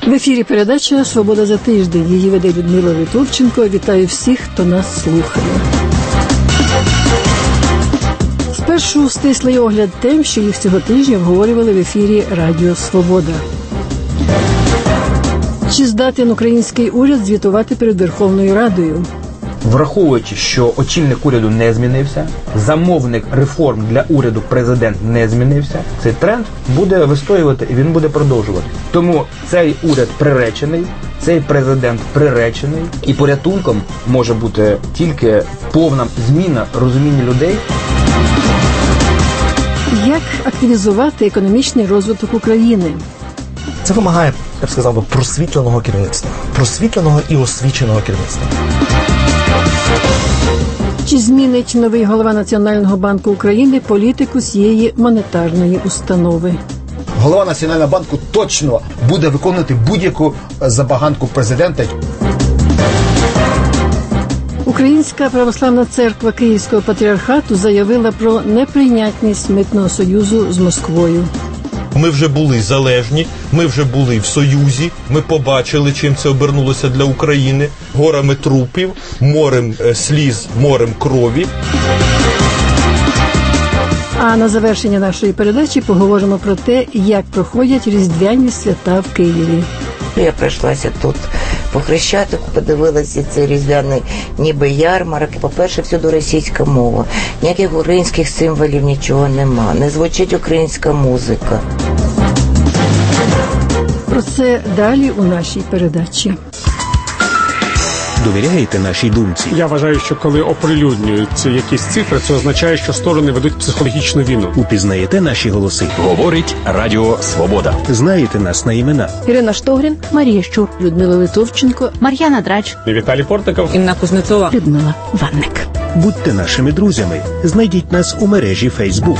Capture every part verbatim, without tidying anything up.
В ефірі передача «Свобода за тиждень». Її веде Людмила Литовченко. Вітаю всіх, хто нас слухає. Спершу стислий огляд тем, що їх цього тижня обговорювали в ефірі Радіо Свобода. Чи здатен український уряд звітувати перед Верховною Радою? Враховуючи, що очільник уряду не змінився, замовник реформ для уряду президент не змінився, цей тренд буде вистоювати і він буде продовжувати. Тому цей уряд приречений, цей президент приречений, і порятунком може бути тільки повна зміна розуміння людей. Як активізувати економічний розвиток України? Це вимагає, я б сказав би, просвітленого керівництва. Просвітленого і освіченого керівництва. Чи змінить новий голова Національного банку України політику цієї монетарної установи? Голова Національного банку точно буде виконувати будь-яку забаганку президента. Українська православна церква Київського патріархату заявила про неприйнятність митного союзу з Москвою. Ми вже були залежні, ми вже були в Союзі, ми побачили, чим це обернулося для України. Горами трупів, морем сліз, морем крові. А на завершення нашої передачі поговоримо про те, як проходять різдвяні свята в Києві. Я пройшлася тут по Хрещатику, подивилася цей різдвяний ніби ярмарок. По-перше, всюди російська мова. Ніяких українських символів, нічого нема. Не звучить українська музика. Про це далі у нашій передачі. Довіряєте нашій думці? Я вважаю, що коли оприлюднюються якісь цифри, це означає, що сторони ведуть психологічну війну. Упізнаєте наші голоси? Говорить Радіо Свобода. Знаєте нас на імена? Ірина Штогрін, Марія Щур, Людмила Литовченко, Мар'яна Драч, Віталій Портников, Інна Кузнецова, Людмила Ванник. Будьте нашими друзями. Знайдіть нас у мережі Фейсбук.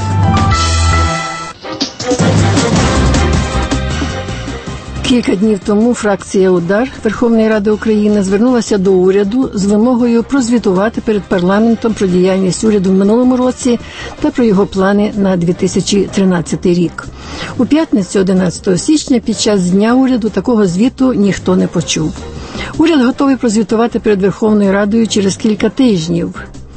Кілька днів тому фракція «Удар» Верховної Ради України звернулася до уряду з вимогою прозвітувати перед парламентом про діяльність уряду в минулому році та про його плани на дві тисячі тринадцятий рік. У п'ятницю, одинадцятого січня, під час Дня уряду такого звіту ніхто не почув. Уряд готовий прозвітувати перед Верховною Радою через кілька тижнів.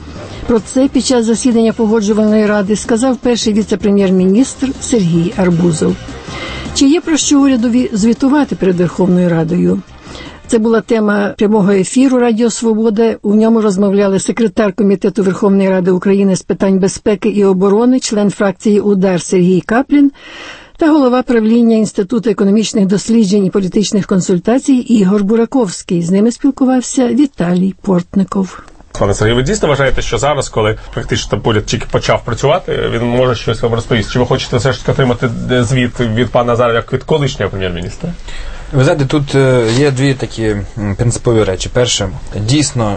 Про це під час засідання Погоджувальної ради сказав перший віце-прем'єр-міністр Сергій Арбузов. Чи є про що урядові звітувати перед Верховною Радою? Це була тема прямого ефіру Радіо Свобода. У ньому розмовляли секретар Комітету Верховної Ради України з питань безпеки і оборони, член фракції «Удар» Сергій Каплін та голова правління Інституту економічних досліджень і політичних консультацій Ігор Бураковський. З ними спілкувався Віталій Портников. Пане Сергій, ви дійсно вважаєте, що зараз, коли фактично уряд тільки почав працювати, він може щось вам розповісти? Чи ви хочете все ж таки отримати звіт від пана Азарова як від колишнього прем'єр-міністра? Ви знаєте, тут є дві такі принципові речі. Перше, дійсно,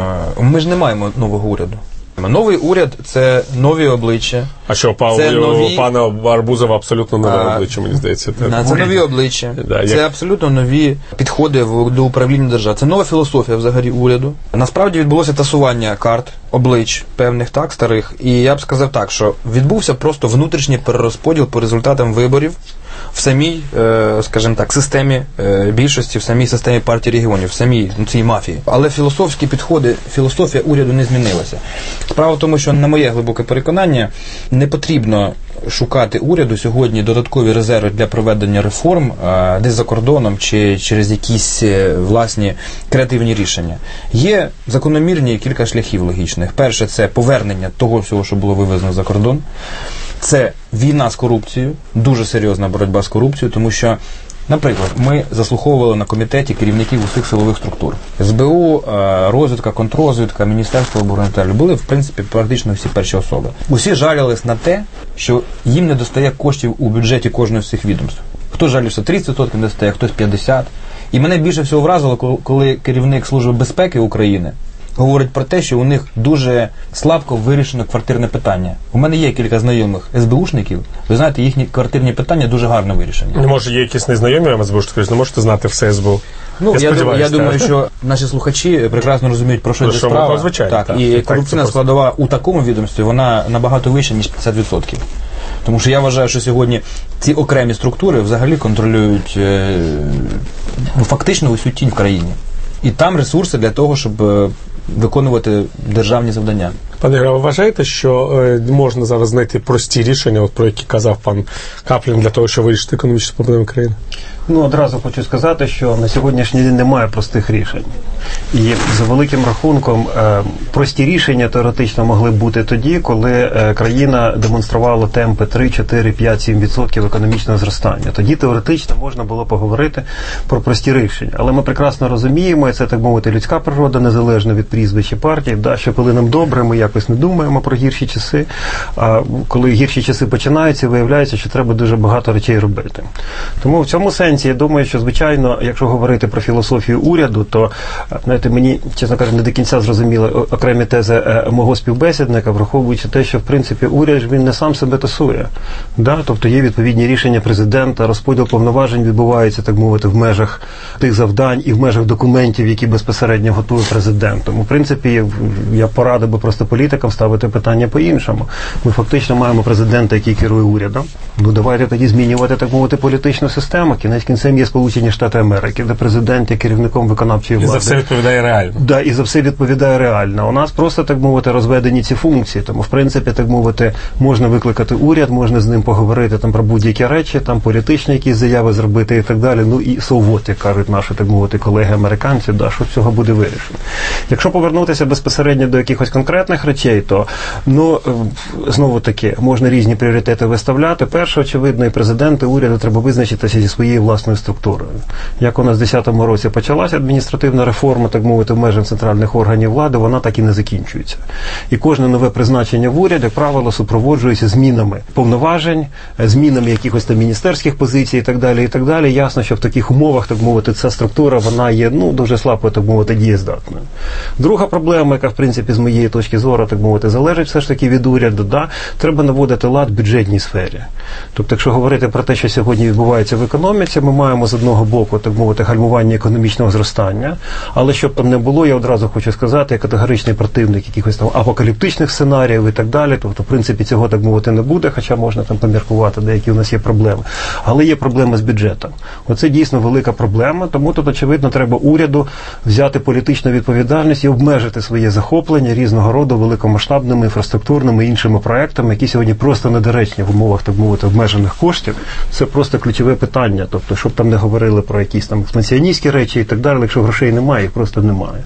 ми ж не маємо нового уряду. Новий уряд – це нові обличчя. А що, Павло, нові... у пана Арбузова абсолютно нове а... обличчя, мені здається. Це, це нові обличчя, да, це як... абсолютно нові підходи до управління держави. Це нова філософія взагалі уряду. Насправді відбулося тасування карт, облич певних, так, старих. І я б сказав так, що відбувся просто внутрішній перерозподіл по результатам виборів в самій, скажімо так, системі більшості, в самій системі партії регіонів, в самій ну, цій мафії. Але філософські підходи, філософія уряду не змінилася. Справа в тому, що, на моє глибоке переконання, не потрібно шукати уряду сьогодні додаткові резерви для проведення реформ десь за кордоном чи через якісь власні креативні рішення. Є закономірні кілька шляхів логічних. Перше – це повернення того всього, що було вивезено за кордон. Це війна з корупцією, дуже серйозна боротьба з корупцією, тому що, наприклад, ми заслуховували на комітеті керівників усіх силових структур. ес бе у, розвідка, контррозвідка, Міністерство оборони були, в принципі, практично всі перші особи. Усі жалілись на те, що їм не достає коштів у бюджеті кожного з цих відомств. Хто жалівся тридцять відсотків не достає, хтось п'ятдесят відсотків. І мене більше всього вразило, коли керівник Служби безпеки України говорить про те, що у них дуже слабко вирішено квартирне питання. У мене є кілька знайомих ес бе ушників. Ви знаєте, їхні квартирні питання дуже гарно вирішені. Може, є якісь незнайомі ес бе ушники, не можете знати все ес бе у? Ну, я, я, думаю, я думаю, що наші слухачі прекрасно розуміють, про що йде справа. Звичайно, так, так, і так, корупційна так, складова у такому відомстві, вона набагато вища, ніж п'ятдесят відсотків. Тому що я вважаю, що сьогодні ці окремі структури взагалі контролюють е, ну, фактично усю тінь в країні. І там ресурси для того, щоб е, виконувати державні завдання. Пане Ігоре, ви вважаєте, що е, можна зараз знайти прості рішення, от про які казав пан Каплін, для того, щоб вирішити економічні проблеми країни? Ну, одразу хочу сказати, що на сьогоднішній день немає простих рішень. І за великим рахунком прості рішення теоретично могли б бути тоді, коли країна демонструвала темпи три, чотири, п'ять, сім відсотків економічного зростання. Тоді теоретично можна було поговорити про прості рішення. Але ми прекрасно розуміємо, і це, так мовити, людська природа, незалежно від прізвища партії, да, що коли нам добре, ми якось не думаємо про гірші часи, а коли гірші часи починаються, виявляється, що треба дуже багато речей робити. Тому в цьому сенсі я думаю, що, звичайно, якщо говорити про філософію уряду, то, знаєте, мені, чесно кажучи, не до кінця зрозуміли окремі тези мого співбесідника, враховуючи те, що, в принципі, уряд, він не сам себе тасує. Да? Тобто є відповідні рішення президента, розподіл повноважень відбувається, так мовити, в межах тих завдань і в межах документів, які безпосередньо готує президент. Тому, в принципі, я порадив би просто політикам ставити питання по-іншому. Ми фактично маємо президента, який керує урядом. Ну, давайте тоді змінювати, так мовити, політичну систему. Кінець кінцем є Сполучені Штати Америки, де президент є керівником виконавчої влади. І за все відповідає реально. Да, і за все відповідає реально. У нас просто, так мовити, розведені ці функції. Тому, в принципі, так мовити, можна викликати уряд, можна з ним поговорити там про будь-які речі, там політичні якісь заяви зробити і так далі. Ну і совот, як кажуть наші, так мовити, колеги-американці, да, що цього буде вирішено. Якщо повернутися безпосередньо до якихось конкретних речей, то, ну, знову таки, можна різні пріоритети виставляти. Перше, очевидно, і президент, і уряду треба визначитися зі своєю власною структурою. Як у нас в десятому році почалася адміністративна реформа, так мовити, в межах центральних органів влади, вона так і не закінчується. І кожне нове призначення в уряді, як правило, супроводжується змінами повноважень, змінами якихось там міністерських позицій і так далі, і так далі. Ясно, що в таких умовах, так мовити, ця структура, вона є, ну, дуже слабо, так мовити, дієздатною. Друга проблема, яка, в принципі, з моєї точки зору, так мовити, залежить все ж таки від уряду, да, треба наводити лад в бюджетній сфері. Тобто, якщо говорити про те, що сьогодні відбувається в економіці, ми маємо з одного боку, так мовити, гальмування економічного зростання, але щоб там не було, я одразу хочу сказати, я категоричний противник якихось там апокаліптичних сценаріїв і так далі, тобто, в принципі, цього, так мовити, не буде, хоча можна там поміркувати, деякі у нас є проблеми. Але є проблема з бюджетом. Оце дійсно велика проблема, тому тут, очевидно, треба уряду взяти політичну відповідальність і обмежити своє захоплення різного роду великомасштабними інфраструктурними і іншими проектами, які сьогодні просто недоречні в умовах, так мовити, обмежених коштів. Це просто ключове питання. Тобто, щоб там не говорили про якісь там експансіоністські речі і так далі, якщо грошей немає, їх просто немає.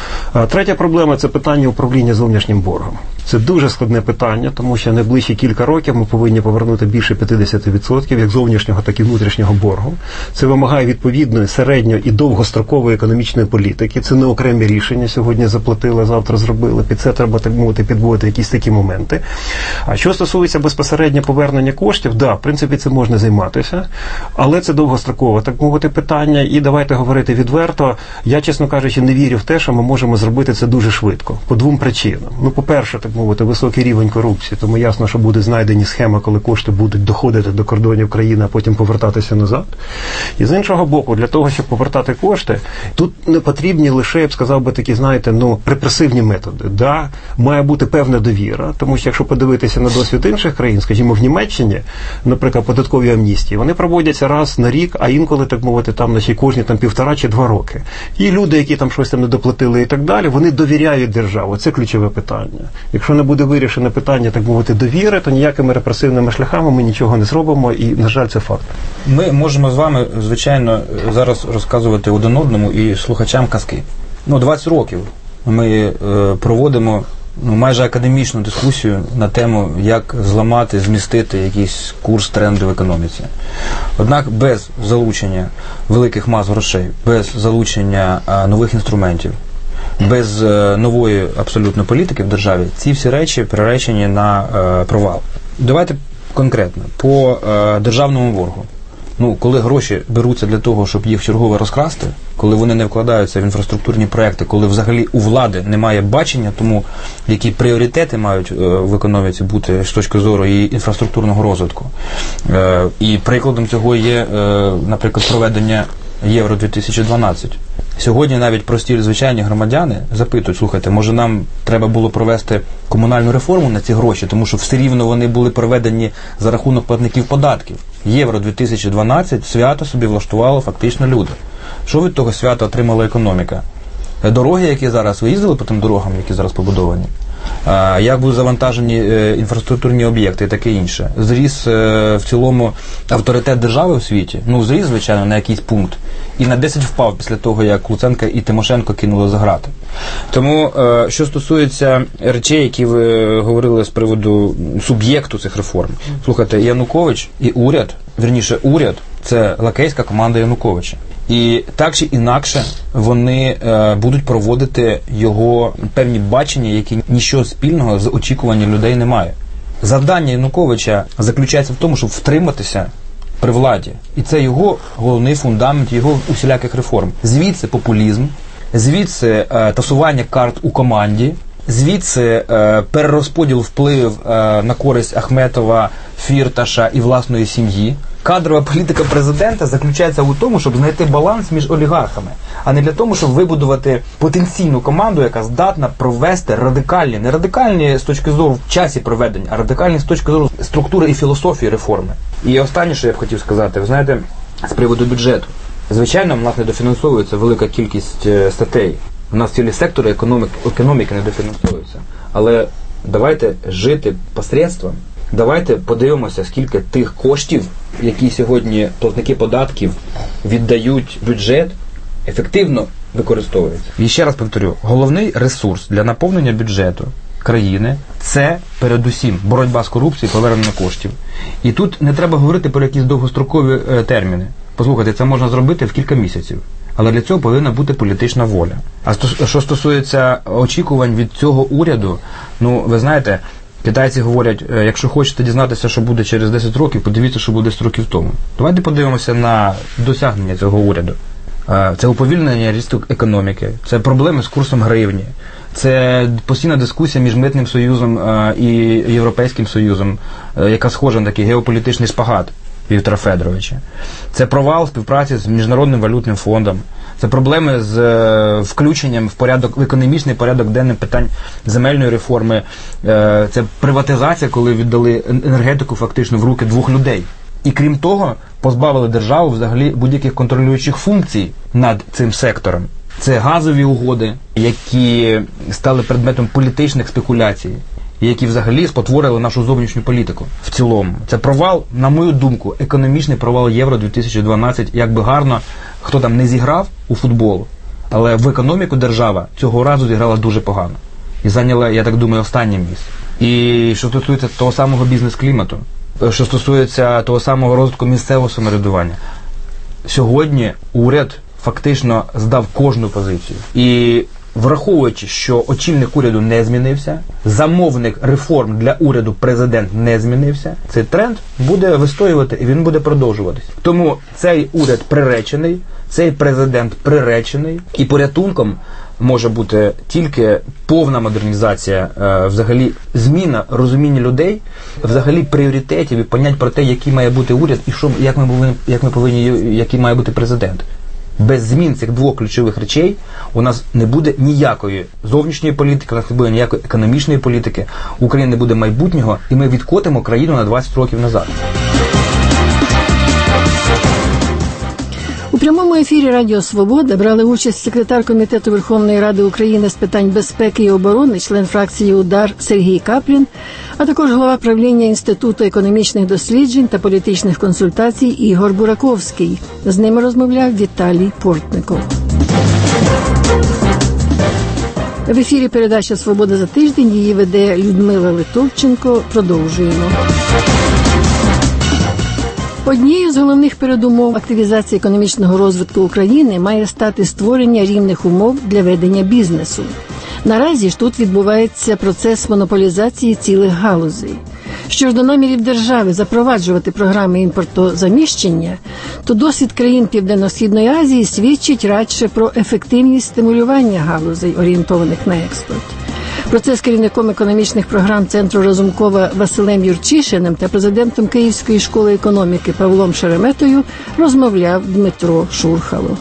А третя проблема – це питання управління зовнішнім боргом. Це дуже складне питання, тому що найближчі кілька років ми повинні повернути більше п'ятдесят відсотків як зовнішнього, так і внутрішнього боргу. Це вимагає відповідної середньо- і довгострокової економічної політики. Це не окремі рішення. Сьогодні заплатили, завтра зробили. Під це треба, так мовити, підводити якісь такі моменти. А що стосується безпосередньо повернення коштів, да, в принципі, це можна займатися, але це довгострокове, так мовити, питання. І давайте говорити відверто, я, чесно кажучи, не вірю в те, що ми можемо зробити це дуже швидко. По двом причинам. Ну, по-перше, так мовити, високий рівень корупції, тому ясно, що будуть знайдені схеми, коли кошти будуть доходити до кордонів країни, а потім повертатися назад. І з іншого боку, для того, щоб повертати кошти, тут не потрібні лише, я б сказав би, такі, знаєте, ну, репресивні методи. Да, має бути певна довіра, тому що якщо подивитися на досвід інших країн, скажімо, в Німеччині, наприклад, податкові амністії, вони проводяться раз на рік, а інколи, так мовити, там, наче кожні там півтора чи два роки. І люди, які там щось там не доплатили і так далі, вони довіряють державу. Це ключове питання. Якщо не буде вирішено питання, так мовити, довіри, то ніякими репресивними шляхами ми нічого не зробимо, і, на жаль, це факт. Ми можемо з вами, звичайно, зараз розказувати один одному і слухачам казки. Ну, двадцять років ми е, проводимо ну, майже академічну дискусію на тему, як зламати, змістити якийсь курс тренду в економіці. Однак без залучення великих мас грошей, без залучення а, нових інструментів, без е, нової абсолютно політики в державі, ці всі речі приречені на е, провал. Давайте конкретно, по е, державному боргу. Ну, коли гроші беруться для того, щоб їх чергово розкрасти, коли вони не вкладаються в інфраструктурні проекти, коли взагалі у влади немає бачення тому, які пріоритети мають е, в економіці бути з точки зору її інфраструктурного розвитку. Е, і прикладом цього є, е, наприклад, проведення Євро дві тисячі дванадцять. Сьогодні навіть прості звичайні громадяни запитують, слухайте, може нам треба було провести комунальну реформу на ці гроші, тому що все рівно вони були проведені за рахунок платників податків. Євро дві тисячі дванадцять свято собі влаштувало фактично люди. Що від того свята отримала економіка? Дороги, які зараз, ви їздили по тим дорогам, які зараз побудовані? Як будуть завантажені інфраструктурні об'єкти і таке інше? Зріс в цілому авторитет держави в світі? Ну, зріс, звичайно, на якийсь пункт. І на десять впав після того, як Луценка і Тимошенко кинули за грати. Тому, що стосується речей, які ви говорили з приводу суб'єкту цих реформ. Слухайте, Янукович і уряд, вірніше, уряд – це лакейська команда Януковича. І так чи інакше вони е, будуть проводити його певні бачення, які нічого спільного з очікуванням людей не має. Завдання Януковича заключається в тому, щоб втриматися при владі. І це його головний фундамент, його усіляких реформ. Звідси популізм, звідси е, тасування карт у команді, звідси е, перерозподіл впливів е, на користь Ахметова, Фірташа і власної сім'ї. Кадрова політика президента заключається у тому, щоб знайти баланс між олігархами, а не для того, щоб вибудувати потенційну команду, яка здатна провести радикальні, не радикальні з точки зору в часі проведення, а радикальні з точки зору структури і філософії реформи. І останнє, що я б хотів сказати, ви знаєте, з приводу бюджету. Звичайно, в нас недофінансовується велика кількість статей. У нас цілі сектори економіки, економіки недофінансовуються. Але давайте жити посредством. Давайте подивимося, скільки тих коштів, які сьогодні платники податків віддають в бюджет, ефективно використовуються. І ще раз повторю, головний ресурс для наповнення бюджету країни – це передусім боротьба з корупцією, повернення коштів. І тут не треба говорити про якісь довгострокові е, терміни. Послухайте, це можна зробити в кілька місяців. Але для цього повинна бути політична воля. А що стосується очікувань від цього уряду, ну, ви знаєте, китайці говорять, якщо хочете дізнатися, що буде через десять років, подивіться, що буде десять років тому. Давайте подивимося на досягнення цього уряду. Це уповільнення росту економіки, це проблеми з курсом гривні, це постійна дискусія між Митним союзом і Європейським союзом, яка схожа на такий геополітичний шпагат Віктора Федоровича. Це провал співпраці з Міжнародним валютним фондом. Це проблеми з е, включенням в порядок, в економічний порядок денний питань земельної реформи. Е, це приватизація, коли віддали енергетику фактично в руки двох людей. І крім того, позбавили державу взагалі будь-яких контролюючих функцій над цим сектором. Це газові угоди, які стали предметом політичних спекуляцій, які взагалі спотворили нашу зовнішню політику в цілому. Це провал, на мою думку, економічний провал Євро дві тисячі дванадцять, як би гарно хто там не зіграв у футбол, але в економіку держава цього разу зіграла дуже погано. І зайняла, я так думаю, останнє місце. І що стосується того самого бізнес-клімату, що стосується того самого розвитку місцевого самоврядування, сьогодні уряд фактично здав кожну позицію. І враховуючи, що очільник уряду не змінився, замовник реформ для уряду президент не змінився, цей тренд буде вистоювати і він буде продовжуватись. Тому цей уряд приречений, цей президент приречений, і порятунком може бути тільки повна модернізація, е, взагалі зміна розуміння людей, взагалі пріоритетів і понять про те, який має бути уряд і що, як ми повинні, як ми повинні, який має бути президент. Без змін цих двох ключових речей у нас не буде ніякої зовнішньої політики, у нас не буде ніякої економічної політики, у України не буде майбутнього, і ми відкотимо країну на двадцять років назад. У прямому ефірі Радіо Свобода брали участь секретар Комітету Верховної Ради України з питань безпеки і оборони, член фракції «Удар» Сергій Каплін, а також голова правління Інституту економічних досліджень та політичних консультацій Ігор Бураковський. З ними розмовляв Віталій Портников. В ефірі передача «Свобода за тиждень», її веде Людмила Литовченко. Продовжуємо. Однією з головних передумов активізації економічного розвитку України має стати створення рівних умов для ведення бізнесу. Наразі ж тут відбувається процес монополізації цілих галузей. Що ж до намірів держави запроваджувати програми імпортозаміщення, то досвід країн Південно-Східної Азії свідчить радше про ефективність стимулювання галузей, орієнтованих на експорт. Про це з керівником економічних програм Центру Разумкова Василем Юрчишиним та президентом Київської школи економіки Павлом Шереметою розмовляв Дмитро Шурхало.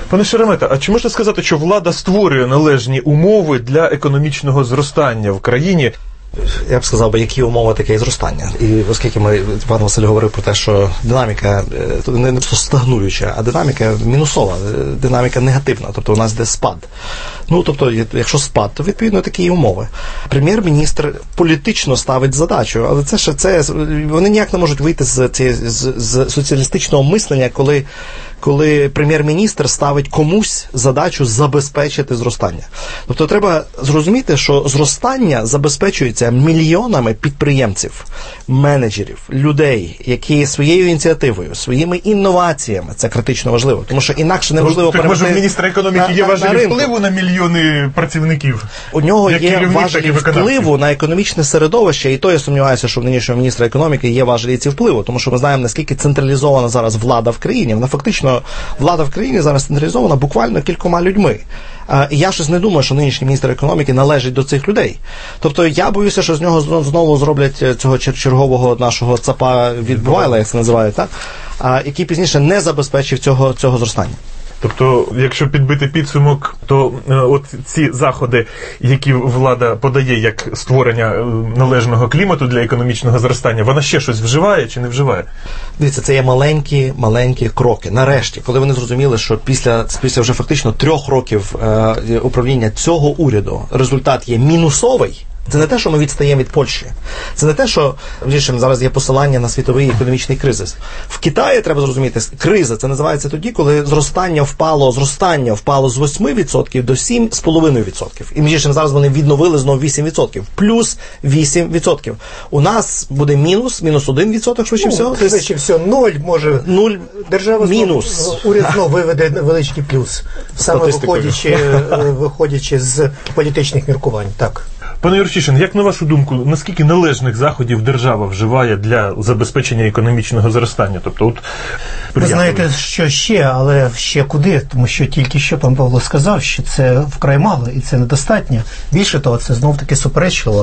Пане Шеремета, а чи можна сказати, що влада створює належні умови для економічного зростання в країні? Я б сказав, які умови, таке і зростання. І оскільки ми, пан Василь говорив про те, що динаміка не просто стагнуюча, а динаміка мінусова, динаміка негативна, тобто у нас йде спад. Ну, тобто, якщо спад, то відповідно такі і умови. Прем'єр-міністр політично ставить задачу, але це ще це вони ніяк не можуть вийти з, з, з соціалістичного мислення, коли коли прем'єр-міністр ставить комусь задачу забезпечити зростання. Тобто треба зрозуміти, що зростання забезпечується мільйонами підприємців, менеджерів, людей, які своєю ініціативою, своїми інноваціями, це критично важливо, тому що інакше неможливо перемогти. Так, може, в міністра економіки є важелі впливу на мільйони працівників? У нього є важелі впливу на економічне середовище, і то я сумніваюся, що в нинішнього міністра економіки є важелі ці впливу, тому що ми знаємо, наскільки централізована зараз влада в країні. Вона фактично влада в країні зараз централізована буквально кількома людьми. І я щось не думаю, що нинішній міністр економіки належить до цих людей. Тобто я боюся, що з нього знову зроблять цього чергового нашого цапа від Буайла, як це називають, так? Який пізніше не забезпечив цього, цього зростання. Тобто, якщо підбити підсумок, то е, от ці заходи, які влада подає як створення е, належного клімату для економічного зростання, вона ще щось вживає чи не вживає? Дивіться, це є маленькі, маленькі кроки. Нарешті, коли вони зрозуміли, що після, після вже фактично трьох років е, управління цього уряду результат є мінусовий, це не те, що ми відстаємо від Польщі. Це не те, що зараз є посилання на світовий економічний кризис. В Китаї, треба зрозуміти, криза, це називається тоді, коли зростання впало, зростання впало з восьми відсотків до сім з половиною відсотків. І, між іншим, зараз вони відновили знову вісім відсотків. Плюс вісім відсотків. У нас буде мінус, мінус один відсоток, швидше ну, всього. Швидше всього, нуль, може. Нуль, держава мінус. Знов, уряд знову виведе величкий плюс. Саме виходячи, виходячи з політичних міркувань. Так. Пане Юрчишин, як на вашу думку, наскільки належних заходів держава вживає для забезпечення економічного зростання? Тобто, от ви знаєте, що ще, але ще куди? Тому що тільки що пан Павло сказав, що це вкрай мало і це недостатньо. Більше того, це знов-таки суперечливо.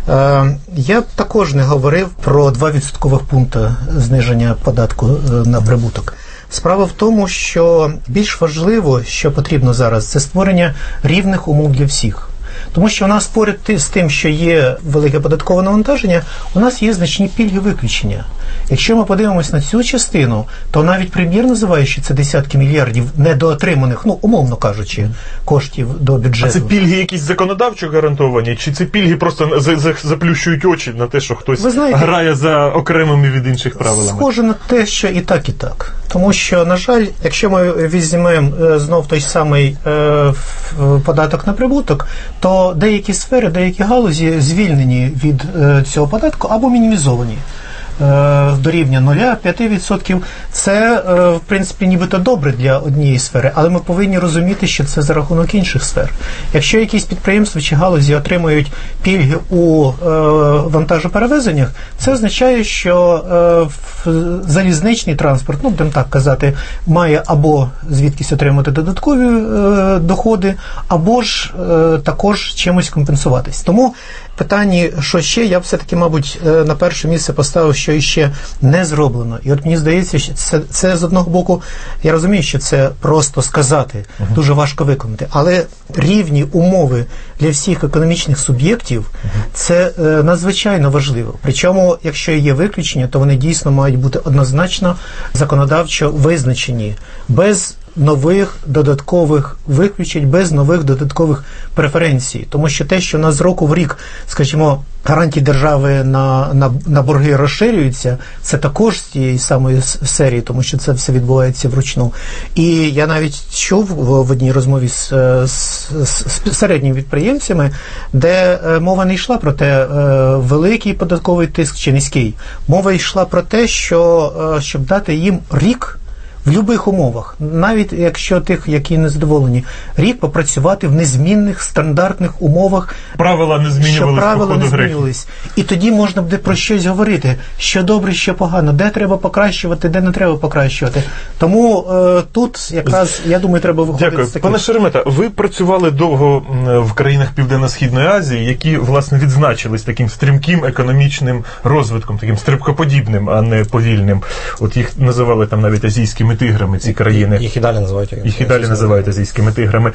Е, я також не говорив про два відсоткових пункти зниження податку на прибуток. Справа в тому, що більш важливо, що потрібно зараз, це створення рівних умов для всіх. Тому що у нас поряд з тим, що є велике податкове навантаження, у нас є значні пільги виключення. Якщо ми подивимось на цю частину, то навіть прем'єр називає, що це десятки мільярдів недоотриманих, ну, умовно кажучи, коштів до бюджету. А це пільги якісь законодавчо гарантовані? Чи це пільги просто заплющують очі на те, що хтось знаєте, грає за окремими від інших правилами? Схоже на те, що і так, і так. Тому що, на жаль, якщо ми візьмемо знов той самий е, податок на прибуток, то деякі сфери, деякі галузі звільнені від е, цього податку або мінімізовані до рівня нуль-п'ять відсотків. Це, в принципі, нібито добре для однієї сфери, але ми повинні розуміти, що це за рахунок інших сфер. Якщо якісь підприємства чи галузі отримують пільги у е, вантажоперевезеннях, це означає, що е, залізничний транспорт, ну, будемо так казати, має або звідкись отримати додаткові е, доходи, або ж е, також чимось компенсуватись. Тому питання, що ще, я б все-таки, мабуть, на перше місце поставив, що іще не зроблено. І от мені здається, що це, це з одного боку, я розумію, що це просто сказати, uh-huh. дуже важко виконати, але рівні умови для всіх економічних суб'єктів, uh-huh. це е, надзвичайно важливо. Причому, якщо є виключення, то вони дійсно мають бути однозначно законодавчо визначені, без нових додаткових виключень, без нових додаткових преференцій. Тому що те, що у нас з року в рік, скажімо, гарантії держави на, на, на борги розширюються, це також з цієї самої серії, тому що це все відбувається вручну. І я навіть чув в, в одній розмові з, з, з середніми підприємцями, де мова не йшла про те, великий податковий тиск чи низький. Мова йшла про те, що щоб дати їм рік в будь-яких умовах, навіть якщо тих, які не задоволені, рік попрацювати в незмінних стандартних умовах, правила не змінювалися, що правила не змінювалися. І тоді можна буде про щось говорити, що добре, що погано, де треба покращувати, де не треба покращувати. Тому е, тут якраз, я думаю, треба виходити Дякую. з таких... Пане Шеремета, ви працювали довго в країнах Південно-Східної Азії, які, власне, відзначились таким стрімким економічним розвитком, таким стрибкоподібним, а не повільним. От їх називали там навіть азійськими азійськими тиграми ці країни. Їх і далі називають. Їх і далі називають азійськими тиграми.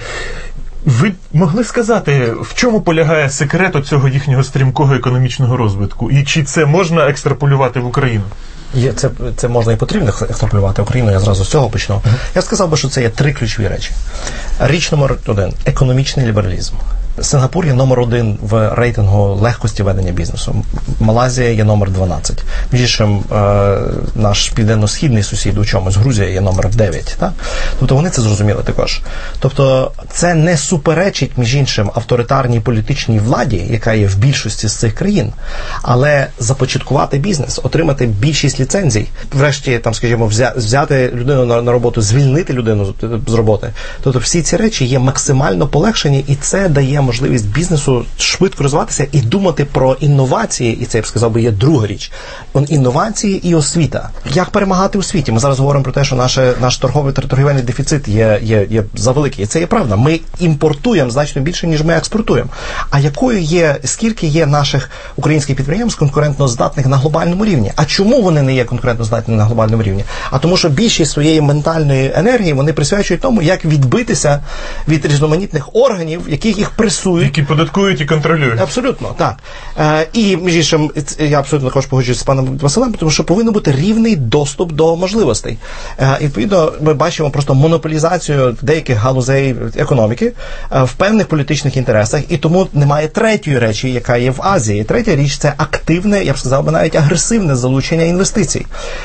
Ви могли сказати, в чому полягає секрет цього їхнього стрімкого економічного розвитку? І чи це можна екстраполювати в Україну? Є, це, це можна і потрібно екстраполювати Україну, я зразу з цього почну. Uh-huh. Я сказав би, що це є три ключові речі. Річ номер один – економічний лібералізм. Сингапур є номер один в рейтингу легкості ведення бізнесу. Малайзія є номер дванадцять. Між іншим, е, наш південно-східний сусід у чомусь, Грузія є номер дев'ять. Так? Тобто вони це зрозуміли також. Тобто це не суперечить, між іншим, авторитарній політичній владі, яка є в більшості з цих країн, але започаткувати бізнес, отримати більшість ліцензій, врешті, там, скажімо, взяти людину на, на роботу, звільнити людину з роботи. Тобто всі ці речі є максимально полегшені, і це дає можливість бізнесу швидко розвиватися і думати про інновації, і це, я б сказав би, є друга річ. Інновації і освіта. Як перемагати у світі? Ми зараз говоримо про те, що наше, наш торговий торгівельний дефіцит є, є, є завеликий. І це є правда. Ми імпортуємо значно більше, ніж ми експортуємо. А якою є, скільки є наших українських підприємств конкурентно здатних на глобальному рівні? А чому вони не є конкурентно здатні на глобальному рівні? А тому, що більшість своєї ментальної енергії вони присвячують тому, як відбитися від різноманітних органів, яких їх присутні. Які податкують і контролюють. Абсолютно, так. Е, і, між іншим, я абсолютно також погоджуюся з паном Василем, тому що повинен бути рівний доступ до можливостей. Е, і, відповідно, ми бачимо просто монополізацію деяких галузей економіки е, в певних політичних інтересах, і тому немає третьої речі, яка є в Азії. Третя річ – це активне, я б сказав би, навіть агресивне залучення інвестицій.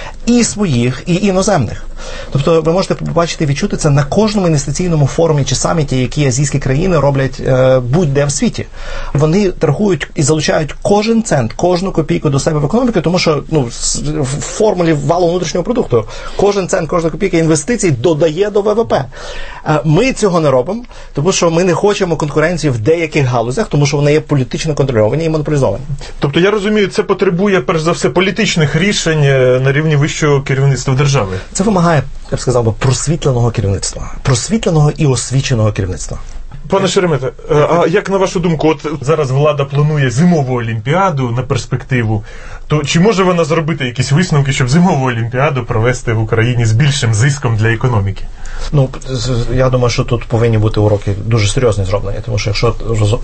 І своїх, і іноземних. Тобто ви можете побачити і відчути це на кожному інвестиційному форумі чи саміті, які азійські країни роблять е, будь-де в світі. Вони торгують і залучають кожен цент, кожну копійку до себе в економіку, тому що ну, в формулі валового внутрішнього продукту кожен цент, кожна копійка інвестицій додає до ВВП. Е, ми цього не робимо, тому що ми не хочемо конкуренції в деяких галузях, тому що вони є політично контрольовані і монополізовані. Тобто, я розумію, це потребує, перш за все, політичних рішень на рівні вищого керівництва держави. Це вимагає, я б сказав би, просвітленого керівництва. Просвітленого і освіченого керівництва. Пане Шеремета, а як на вашу думку, от зараз влада планує зимову олімпіаду на перспективу, то чи може вона зробити якісь висновки, щоб зимову олімпіаду провести в Україні з більшим зиском для економіки? Ну, я думаю, що тут повинні бути уроки дуже серйозні зроблені, тому що якщо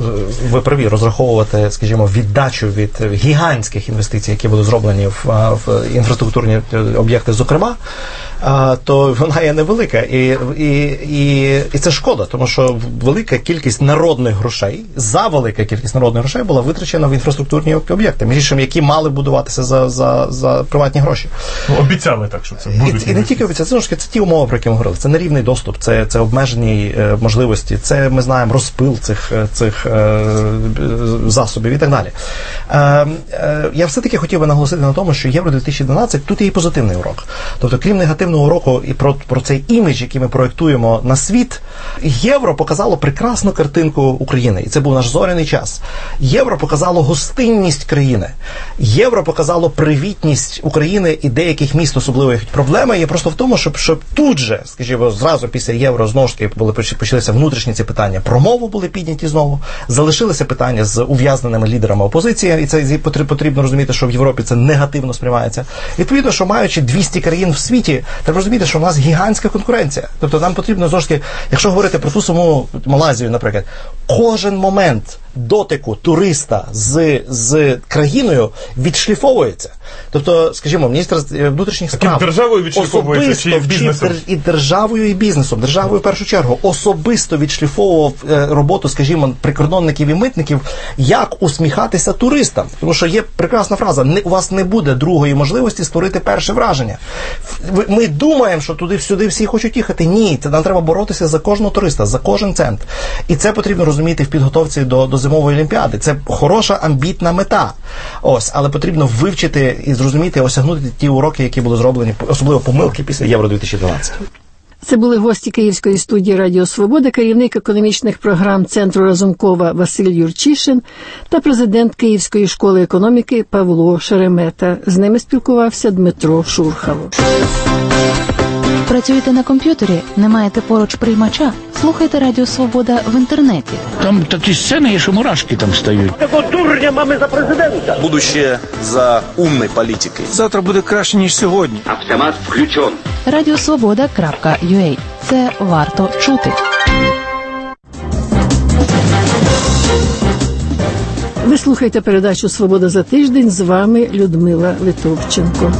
ви праві розраховувати, скажімо, віддачу від гігантських інвестицій, які будуть зроблені в, в інфраструктурні об'єкти, зокрема, то вона є невелика. І, і, і, і це шкода, тому що велика кількість народних грошей, завелика кількість народних грошей була витрачена в інфраструктурні об'єкти, між іншим, які мали будуватися за, за, за приватні гроші. Ну, обіцяли так, що це будуть. І, і не тільки обіцяли, це, це ті умови, про які ми говорили. Це нерівний доступ, це, це обмежені е, можливості, це, ми знаємо, розпил цих, цих е, засобів і так далі. Е, е, я все-таки хотів би наголосити на тому, що Євро дві тисячі дванадцять тут є і позитивний урок. Тобто, крім негативного уроку і про, про цей імідж, який ми проєктуємо на світ, Євро показало прекрасну картинку України. І це був наш зоряний час. Євро показало гостинність країни. Євро показало привітність України і деяких міст особливих. Проблема є просто в тому, щоб, щоб тут же, скажімо, зразу після Євро знову ж таки були почалися внутрішні ці питання. Про мову були підняті знову. Залишилися питання з ув'язненими лідерами опозиції. І це потрібно розуміти, що в Європі це негативно сприймається. Відповідно, що маючи двісті країн в світі, треба розуміти, що в нас гігантська конкуренція. Тобто нам потрібно знову ж таки, якщо говорити про ту саму Малайзію, наприклад, кожен момент дотику туриста з, з країною відшліфовується. Тобто, скажімо, міністр внутрішніх справ Таким державою відшліфовується чи бізнесом? І державою, і бізнесом. Державою в першу чергу особисто відшліфовував роботу, скажімо, прикордонників і митників, як усміхатися туристам. Тому що є прекрасна фраза, у вас не буде другої можливості створити перше враження. Ми думаємо, що туди-сюди всі хочуть їхати. Ні, це нам треба боротися за кожного туриста, за кожен цент. І це потрібно розуміти в підготовці до, до зимової олімпіади. Це хороша, амбітна мета. Ось, але потрібно вивчити і зрозуміти, осягнути ті уроки, які були зроблені, особливо помилки після Євро дві тисячі дванадцять. Це були гості Київської студії Радіо Свобода, керівник економічних програм Центру Разумкова Василь Юрчишин та президент Київської школи економіки Павло Шеремета. З ними спілкувався Дмитро Шурхало. Працюєте на комп'ютері, не маєте поруч приймача? Слухайте Радіо Свобода в інтернеті. Там такі сцени є, що мурашки там стають. Такого дурня mamy за президента. Будущее за умной політикою. Завтра буде краще, ніж сьогодні. Автомат включен. радіосвобода крапка ю а. Це варто чути. Ви слухаєте передачу «Свобода за тиждень». З вами Людмила Литовченко.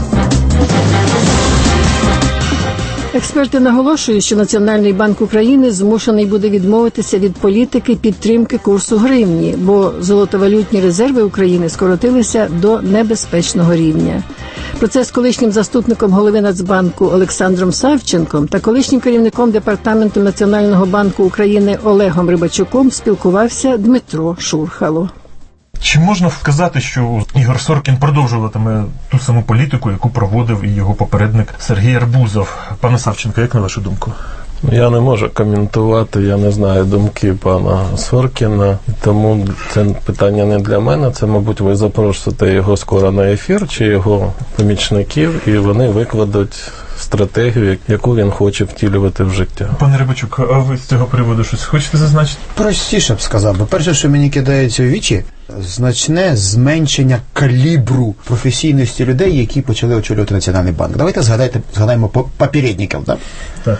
Експерти наголошують, що Національний банк України змушений буде відмовитися від політики підтримки курсу гривні, бо золотовалютні резерви України скоротилися до небезпечного рівня. Про це з колишнім заступником голови Нацбанку Олександром Савченком та колишнім керівником Департаменту Національного банку України Олегом Рибачуком спілкувався Дмитро Шурхало. Чи можна сказати, що Ігор Соркін продовжуватиме ту саму політику, яку проводив і його попередник Сергій Арбузов? Пане Савченко, як на вашу думку? Я не можу коментувати, я не знаю думки пана Соркіна, тому це питання не для мене, це, мабуть, ви запросите його скоро на ефір, чи його помічників, і вони викладуть стратегію, яку він хоче втілювати в життя. Пане Рибачук, а ви з цього приводу щось хочете зазначити? Простіше б сказав, бо перше, що мені кидається у вічі, значне зменшення калібру професійності людей, які почали очолювати Національний банк. Давайте згадайте, згадаємо попередників. Да? Так.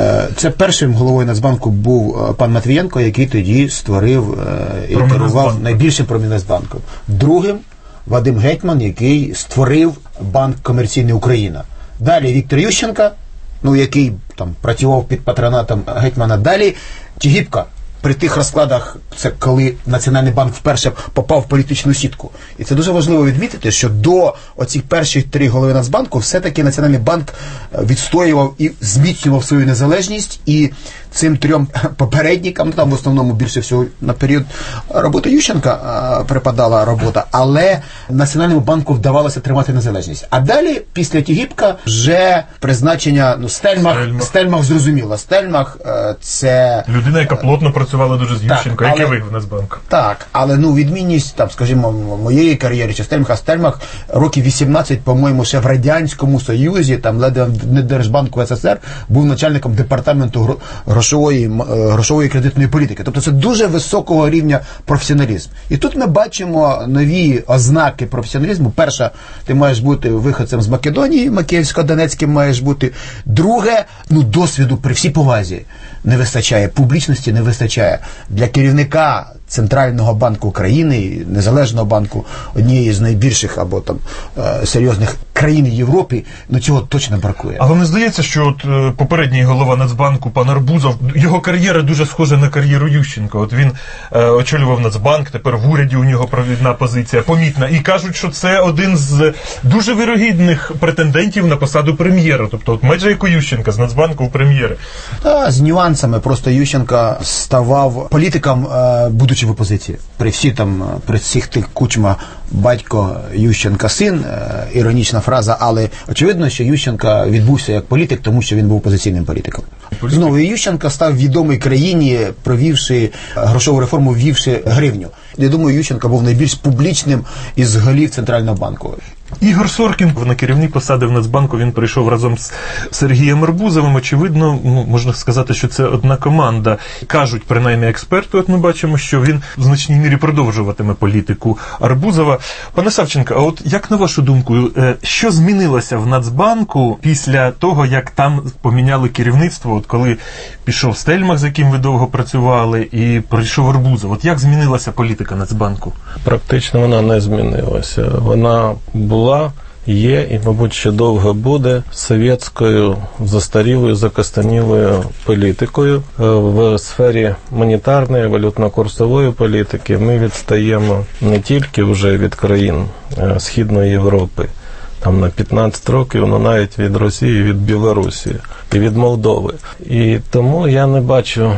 Це першим головою Нацбанку був пан Матвієнко, який тоді створив і керував найбільшим Промінвестбанком. Другим Вадим Гетьман, який створив Банк Комерційний Україна. Далі Віктор Ющенко, ну, який там працював під патронатом Гетьмана. Далі Тігіпка. При тих розкладах, це коли Національний банк вперше попав в політичну сітку. І це дуже важливо відмітити, що до оцих перших три голови Нацбанку все-таки Національний банк відстоював і зміцнював свою незалежність, і цим трьом попередникам, ну там в основному більше всього на період роботи Ющенка а, припадала робота, але Національному банку вдавалося тримати незалежність. А далі, після Тігіпка, вже призначення, ну, Стельмах, Стельмах, Стельмах зрозуміло. Стельмах а, це... людина, яка плотно працювала дуже з Ющенко, як і ви в Нацбанку. Так, але, ну, відмінність, там, скажімо, моєї кар'єри чи Стельмаха, Стельмах років вісімнадцять, по-моєму, ще в Радянському Союзі, там, ледве не Держбанку СССР, був начальником департаменту грошової, грошової кредитної політики. Тобто це дуже високого рівня професіоналізм. І тут ми бачимо нові ознаки професіоналізму. Перша, ти маєш бути виходцем з Македонії, Макіївсько-Донецьким маєш бути. Друге, ну, досвіду при всій повазі не вистачає, публічності не вистачає. Для керівника Центрального банку України, Незалежного банку, однієї з найбільших або там серйозних країн Європи, ну цього точно бракує. А вам не здається, що от попередній голова Нацбанку, пан Арбузов, його кар'єра дуже схожа на кар'єру Ющенка. От він е, очолював Нацбанк, тепер в уряді у нього провідна позиція, помітна. І кажуть, що це один з дуже вирогідних претендентів на посаду прем'єра. Тобто, от майже як у Ющенка, з Нацбанку в прем'єри. Та, з нюансами. Просто Ющенка ставав політиком, е, будучи в опозиції. При всі там, при всіх тих Кучма, батько, Ющенка син, е, іронічна фраза, але очевидно, що Ющенка відбувся як політик, тому що він був опозиційним політиком. Знову Ющенко став відомий країні, провівши грошову реформу, ввівши гривню. Я думаю, Ющенко був найбільш публічним із голів Центрального банку. Ігор Соркін на керівні посади в Нацбанку він прийшов разом з Сергієм Арбузовим. Очевидно, ну, можна сказати, що це одна команда. Кажуть, принаймні, експерти, от ми бачимо, що він в значній мірі продовжуватиме політику Арбузова. Пане Савченко, а от як на вашу думку, що змінилося в Нацбанку після того, як там поміняли керівництво, от коли пішов Стельмах, з яким ви довго працювали, і прийшов Арбузов? От як змінилася політика Нацбанку? Практично вона не змінилася. Вона була, є і, мабуть, ще довго буде совєтською застарілою, закостанілою політикою. В сфері монетарної, валютно-курсової політики ми відстаємо не тільки вже від країн Східної Європи, там на п'ятнадцять років, але навіть від Росії, від Білорусі і від Молдови. І тому я не бачу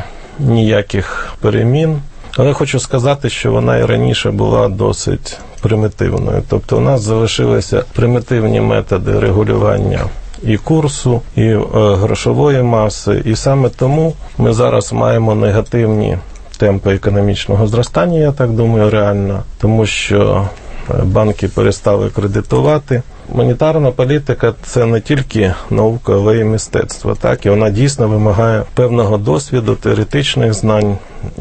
ніяких перемін. Але хочу сказати, що вона і раніше була досить примітивною. Тобто у нас залишилися примітивні методи регулювання і курсу, і е, грошової маси. І саме тому ми зараз маємо негативні темпи економічного зростання, я так думаю, реально. Тому що банки перестали кредитувати, монетарна політика – це не тільки наука, але й мистецтво. Так? І вона дійсно вимагає певного досвіду, теоретичних знань,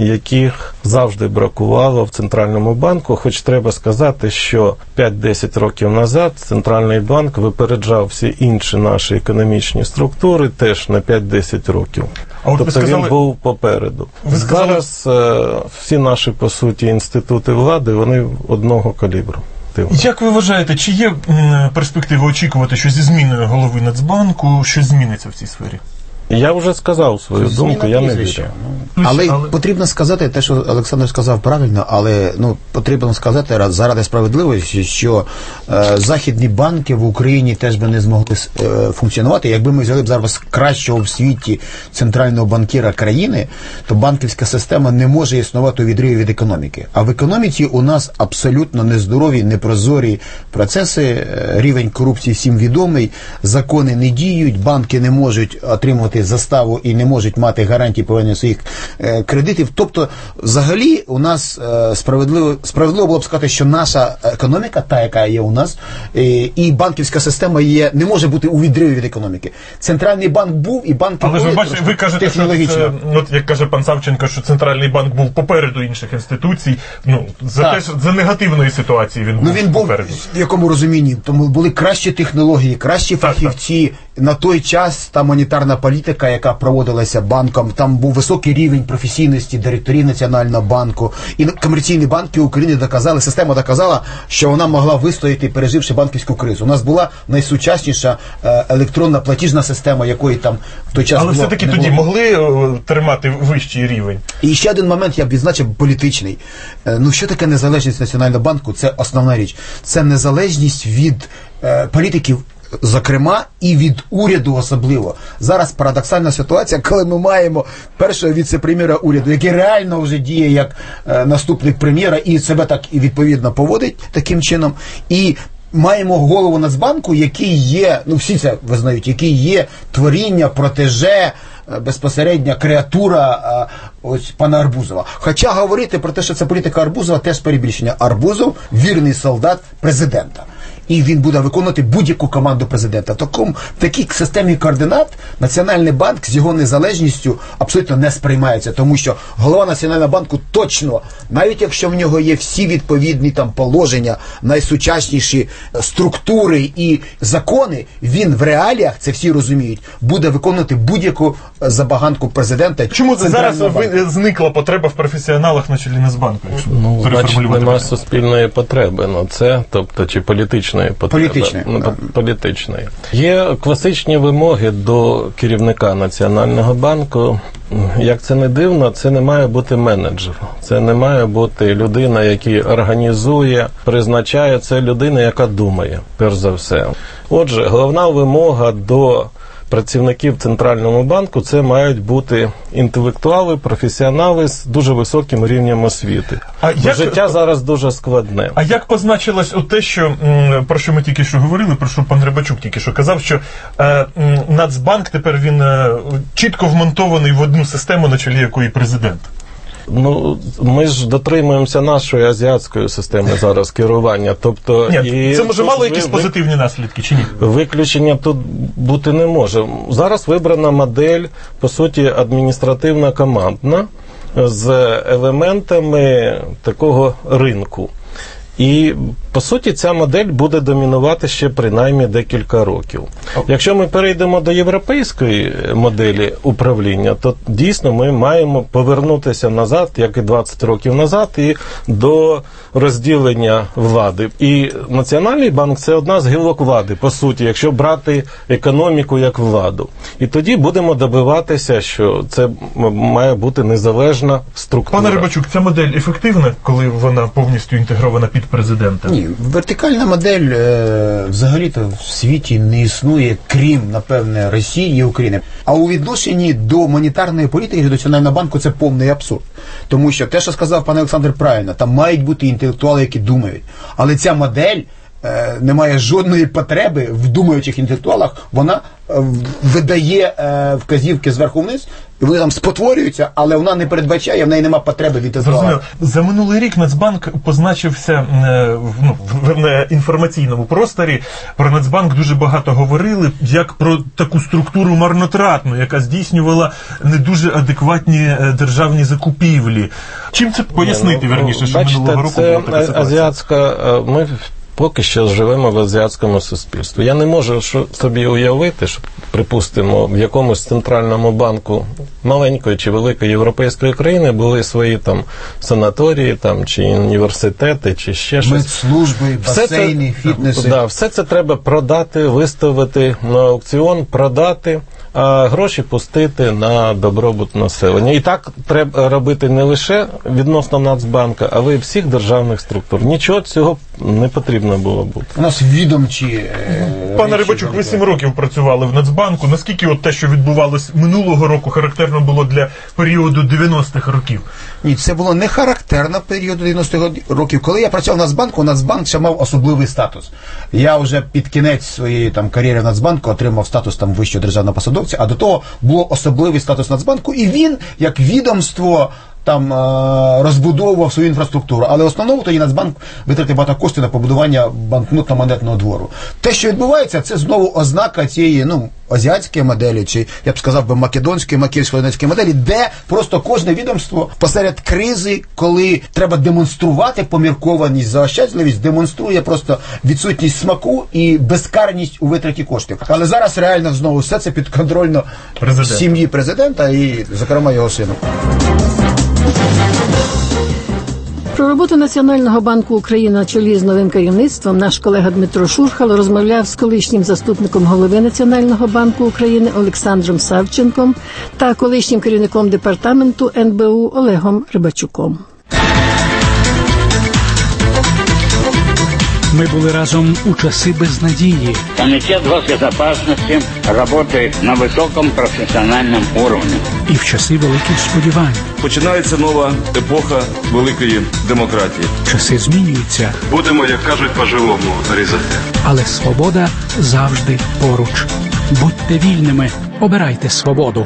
яких завжди бракувало в Центральному банку. Хоч треба сказати, що п'ять-десять років назад Центральний банк випереджав всі інші наші економічні структури теж на п'ять-десять років. А тобто сказали, він був попереду. Сказали... Зараз е, всі наші, по суті, інститути влади, вони одного калібру. Як ви вважаєте, чи є перспектива очікувати, що зі зміною голови Нацбанку щось зміниться в цій сфері? Я вже сказав свою Зміна думку, я не вірю. Ну, але, але потрібно сказати те, що Олександр сказав правильно, але ну, потрібно сказати заради справедливості, що е, західні банки в Україні теж би не змогли е, функціонувати. Якби ми взяли б зараз кращого в світі центрального банкіра країни, то банківська система не може існувати у відриві від економіки. А в економіці у нас абсолютно нездорові, непрозорі процеси, рівень корупції всім відомий, закони не діють, банки не можуть отримувати заставу і не можуть мати гарантії повернення своїх е, кредитів. Тобто, взагалі, у нас е, справедливо, справедливо було б сказати, що наша економіка, та, яка є у нас, е, і банківська система є, не може бути у відриві від економіки. Центральний банк був, і банки Але ж ви бачите, ви кажете, що це, от, як каже пан Савченко, що Центральний банк був попереду інших інституцій, ну, за, те, за негативної ситуації він був ну, він був попереду. В якому розумінні? Тому були кращі технології, кращі так, фахівці. Так. На той час та монетарна політика, яка проводилася банком, там був високий рівень професійності директорів Національного банку. І комерційні банки України доказали, система доказала, що вона могла вистояти, переживши банківську кризу. У нас була найсучасніша е, електронна платіжна система, якої там в той час Але було, все-таки тоді було. могли о, тримати вищий рівень. І ще один момент я б відзначив політичний. Е, ну що таке незалежність Національного банку? Це основна річ. Це незалежність від е, політиків, зокрема, і від уряду особливо. Зараз парадоксальна ситуація, коли ми маємо першого віце-прем'єра уряду, який реально вже діє як е, наступник прем'єра і себе так і відповідно поводить таким чином, і маємо голову Нацбанку, який є, ну всі це визнають, який є творіння, протеже, безпосередня креатура ось пана Арбузова. Хоча говорити про те, що це політика Арбузова, теж перебільшення. Арбузов – вірний солдат президента. І він буде виконувати будь-яку команду президента. В такому, в такій системі координат Національний банк з його незалежністю абсолютно не сприймається, тому що голова Національного банку точно, навіть якщо в нього є всі відповідні там положення, найсучасніші структури і закони, він в реаліях, це всі розуміють, буде виконувати будь-яку забаганку президента. Чому зараз ви, зникла потреба в професіоналах на чолі Нацбанку? Ну, значить, немає суспільної потреби на це, тобто, чи політичної потреби. Політичної. Ну, політичної. Є класичні вимоги до керівника Національного банку. Як це не дивно, це не має бути менеджер. Це не має бути людина, яка організує, призначає. Це людина, яка думає, перш за все. Отже, головна вимога до працівників Центрального банку – це мають бути інтелектуали, професіонали з дуже високим рівнем освіти. А як... Життя зараз дуже складне. А як позначилось от те, що, про що ми тільки що говорили, про що пан Рибачук тільки що казав, що е, Нацбанк тепер він е, чітко вмонтований в одну систему, на чолі якої президент? Ну, ми ж дотримуємося нашої азіатської системи зараз керування. Тобто, ні, і це може мало якісь ви, позитивні наслідки, чи ні? Виключення тут бути не може. Зараз вибрана модель, по суті, адміністративно-командна, з елементами такого ринку. І, по суті, ця модель буде домінувати ще принаймні декілька років. Якщо ми перейдемо до європейської моделі управління, то дійсно ми маємо повернутися назад, як і двадцять років назад, і до розділення влади. І Національний банк – це одна з гілок влади, по суті, якщо брати економіку як владу. І тоді будемо добиватися, що це має бути незалежна структура. Пане Рибачук, ця модель ефективна, коли вона повністю інтегрована під президента? Ні, вертикальна модель е, взагалі-то в світі не існує, крім, напевне, Росії і України. А у відношенні до монетарної політики, до Національного банку, це повний абсурд. Тому що те, що сказав пан Олександр правильно, там мають бути інтелектуали, які думають. Але ця модель е, не має жодної потреби в думаючих інтелектуалах, вона видає е, вказівки зверху вниз, і вони там спотворюються, але вона не передбачає, в неї немає потреби відізвати. За минулий рік Нацбанк позначився е, ну, в, в інформаційному просторі. Про Нацбанк дуже багато говорили, як про таку структуру марнотратну, яка здійснювала не дуже адекватні державні закупівлі. Чим це пояснити, ну, верніше, що бачите, минулого року це була така ситуація? азіатська, ми поки що живемо в азіатському суспільстві. Я не можу собі уявити, що, припустимо, в якомусь центральному банку маленької чи великої європейської країни були свої там санаторії, там, чи університети, чи ще щось. Медслужби, басейни, все це, фітнеси. Да, все це треба продати, виставити на аукціон, продати, а гроші пустити на добробут населення. І так треба робити не лише відносно Нацбанка, але й всіх державних структур. Нічого цього не потрібно було бути. У нас відомчі... Пане Рибачук, ви сім років працювали в Нацбанку. Наскільки от те, що відбувалось минулого року, характерно було для періоду дев'яностих років? Ні, це було не характерно періоду дев'яностих років. Коли я працював в Нацбанку, Нацбанк ще мав особливий статус. Я вже під кінець своєї там кар'єри в Нацбанку отримав статус там вищого державного посадовця, а до того було особливий статус Нацбанку, і він, як відомство, там розбудовував свою інфраструктуру. Але в основному тоді Нацбанк витратив багато коштів на побудування банкнотно-монетного двору. Те, що відбувається, це знову ознака цієї, ну, азіатської моделі, чи, я б сказав би, македонської, макіївсько-донецької моделі, де просто кожне відомство посеред кризи, коли треба демонструвати поміркованість, заощаджливість, демонструє просто відсутність смаку і безкарність у витраті коштів. Але зараз реально знову все це підконтрольно Президент. Сім'ї президента і, зокрема, його сину. Про роботу Національного банку України на чолі з новим керівництвом наш колега Дмитро Шурхало розмовляв з колишнім заступником голови Національного банку України Олександром Савченком та колишнім керівником департаменту ен бе у Олегом Рибачуком. Мы были разом у часы безнадеги. Комитет госбезопасности работает на высоком профессиональном уровне. І в часи великих сподівань. Починається нова епоха великої демократії. Часи змінюються. Будемо, як кажуть, по-живому різати. Але свобода завжди поруч. Будьте вільними, обирайте свободу.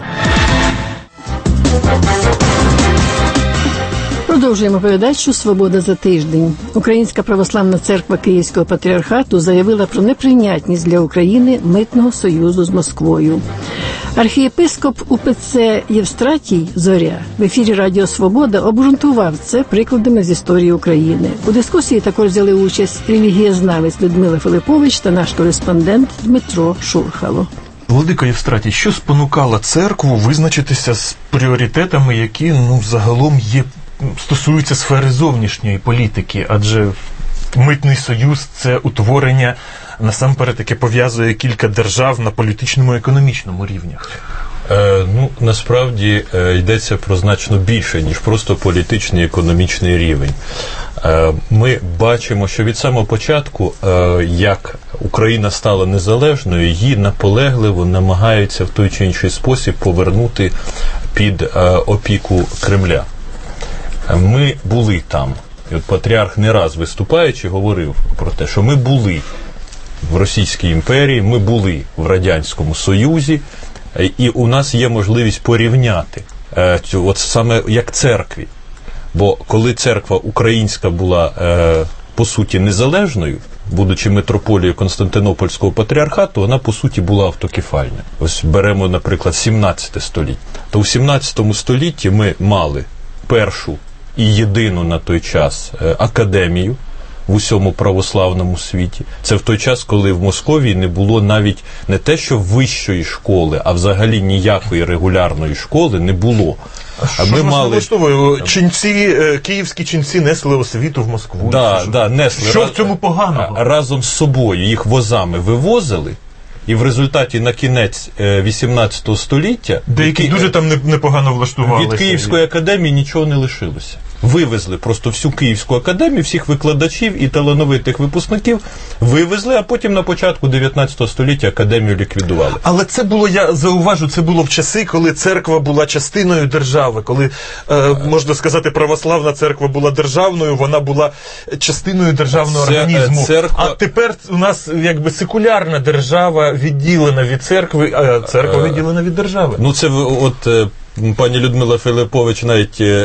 Продовжуємо передачу «Свобода за тиждень». Українська православна церква Київського патріархату заявила про неприйнятність для України митного союзу з Москвою. Архієпископ у пе це Євстратій Зоря в ефірі Радіо Свобода обґрунтував це прикладами з історії України. У дискусії також взяли участь релігієзнавець Людмила Филиппович та наш кореспондент Дмитро Шурхало. Владика Євстратій, що спонукало церкву визначитися з пріоритетами, які, ну, загалом є, стосуються сфери зовнішньої політики, адже митний союз – це утворення, насамперед, яке пов'язує кілька держав на політичному і економічному рівнях. Е, ну, насправді е, йдеться про значно більше, ніж просто політичний і економічний рівень. Е, ми бачимо, що від самого початку, е, як Україна стала незалежною, її наполегливо намагаються в той чи інший спосіб повернути під е, опіку Кремля. Ми були там. І от патріарх не раз виступаючи говорив про те, що ми були в Російській імперії, ми були в Радянському Союзі, і у нас є можливість порівняти е, цю, от саме як церкві. Бо коли церква українська була, е, по суті, незалежною, будучи митрополією Константинопольського патріархату, вона, по суті, була автокефальна. Ось беремо, наприклад, сімнадцяте століття. То в сімнадцятому столітті ми мали першу і єдину на той час е, академію в усьому православному світі. Це в той час, коли в Московії не було навіть не те, що вищої школи, а взагалі ніякої регулярної школи не було. А що ми ж мали... влаштовує? Ченці, київські ченці несли освіту в Москву. Да, що да, несли. Що Раз... в цьому поганого? Разом з собою їх возами вивозили, і в результаті на кінець вісімнадцятого століття деякі від... дуже там непогано влаштувалися. Від Київської академії нічого не лишилося. Вивезли просто всю Київську академію, всіх викладачів і талановитих випускників вивезли, а потім на початку дев'ятнадцятого століття академію ліквідували. Але це було, я зауважу, це було в часи, коли церква була частиною держави, коли, е, можна сказати, православна церква була державною, вона була частиною державного Це, організму. Церква... А тепер у нас якби секулярна держава відділена від церкви, а церква відділена від держави. Ну це от... Пані Людмила Филиппович навіть е,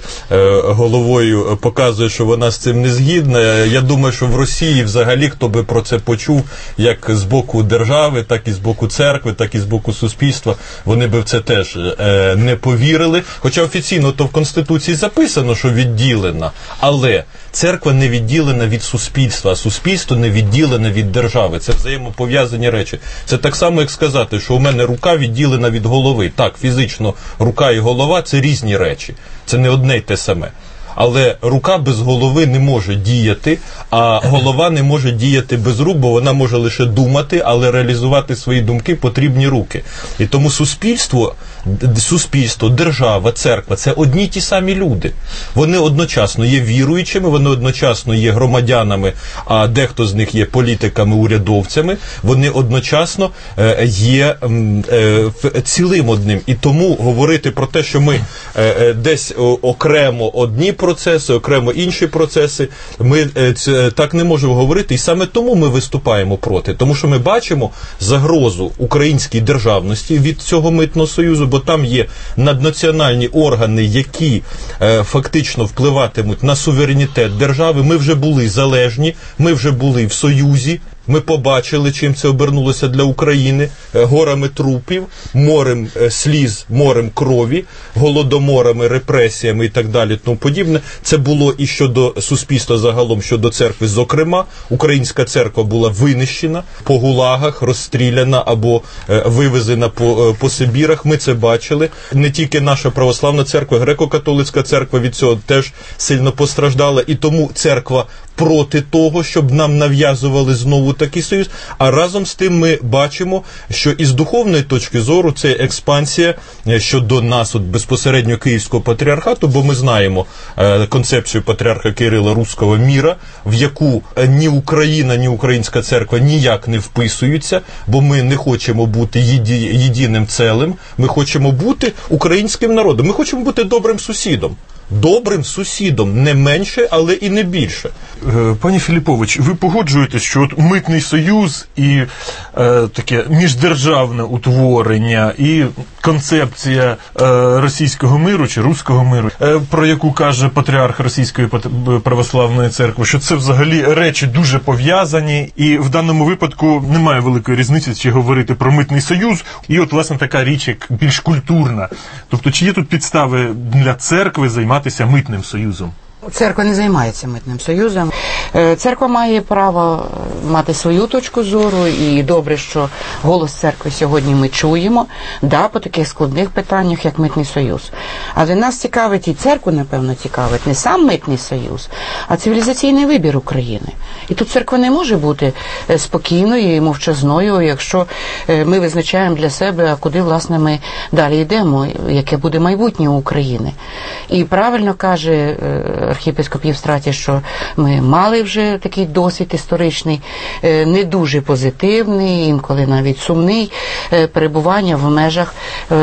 е, головою показує, що вона з цим не згідна. Я думаю, що в Росії взагалі, хто би про це почув, як з боку держави, так і з боку церкви, так і з боку суспільства, вони би в це теж е, не повірили. Хоча офіційно то в Конституції записано, що відділена, але церква не відділена від суспільства, а суспільство не відділене від держави. Це взаємопов'язані речі. Це так само, як сказати, що у мене рука відділена від голови. Так, фізично рука і голова – це різні речі. Це не одне й те саме. Але рука без голови не може діяти, а голова не може діяти без рук, бо вона може лише думати, але реалізувати свої думки потрібні руки. І тому суспільство, суспільство, держава, церква – це одні й ті самі люди. Вони одночасно є віруючими, вони одночасно є громадянами, а дехто з них є політиками, урядовцями. Вони одночасно е, є е, цілим одним. І тому говорити про те, що ми е, десь окремо одні процеси, окремо інші процеси, ми е, ц, так не можемо говорити. І саме тому ми виступаємо проти. Тому що ми бачимо загрозу українській державності від цього митного союзу, бо там є наднаціональні органи, які е, фактично впливатимуть на суверенітет держави. Ми вже були залежні, ми вже були в Союзі. Ми побачили, чим це обернулося для України. Горами трупів, морем сліз, морем крові, голодоморами, репресіями і так далі, тому подібне. Це було і щодо суспільства загалом, щодо церкви зокрема. Українська церква була винищена по гулагах, розстріляна або вивезена по, по Сибірах. Ми це бачили. Не тільки наша православна церква, греко-католицька церква від цього теж сильно постраждала. І тому церква проти того, щоб нам нав'язували знову такий союз, а разом з тим ми бачимо, що із духовної точки зору це експансія щодо нас, от безпосередньо Київського патріархату, бо ми знаємо е, концепцію патріарха Кирила руського міра, в яку ні Україна, ні Українська церква ніяк не вписуються, бо ми не хочемо бути єді, єдиним целим, ми хочемо бути українським народом, ми хочемо бути добрим сусідом. Добрим сусідом, не менше, але і не більше. Пані Філіппович, ви погоджуєтесь, що от митний союз і е, таке міждержавне утворення, і концепція е, російського миру чи руського миру, е, про яку каже патріарх Російської православної церкви, що це взагалі речі дуже пов'язані, і в даному випадку немає великої різниці, чи говорити про митний союз, і от, власне, така річ, як більш культурна. Тобто, чи є тут підстави для церкви займатися митним союзом? Церква не займається митним союзом. Церква має право мати свою точку зору, і добре, що голос церкви сьогодні ми чуємо, да, по таких складних питаннях, як митний союз. Але нас цікавить, і церкву, напевно, цікавить не сам митний союз, а цивілізаційний вибір України. І тут церква не може бути спокійною і мовчазною, якщо ми визначаємо для себе, а куди, власне, ми далі йдемо, яке буде майбутнє України. І правильно каже архієпископ Євстратій, що ми мали вже такий досвід історичний, не дуже позитивний, інколи навіть сумний, перебування в межах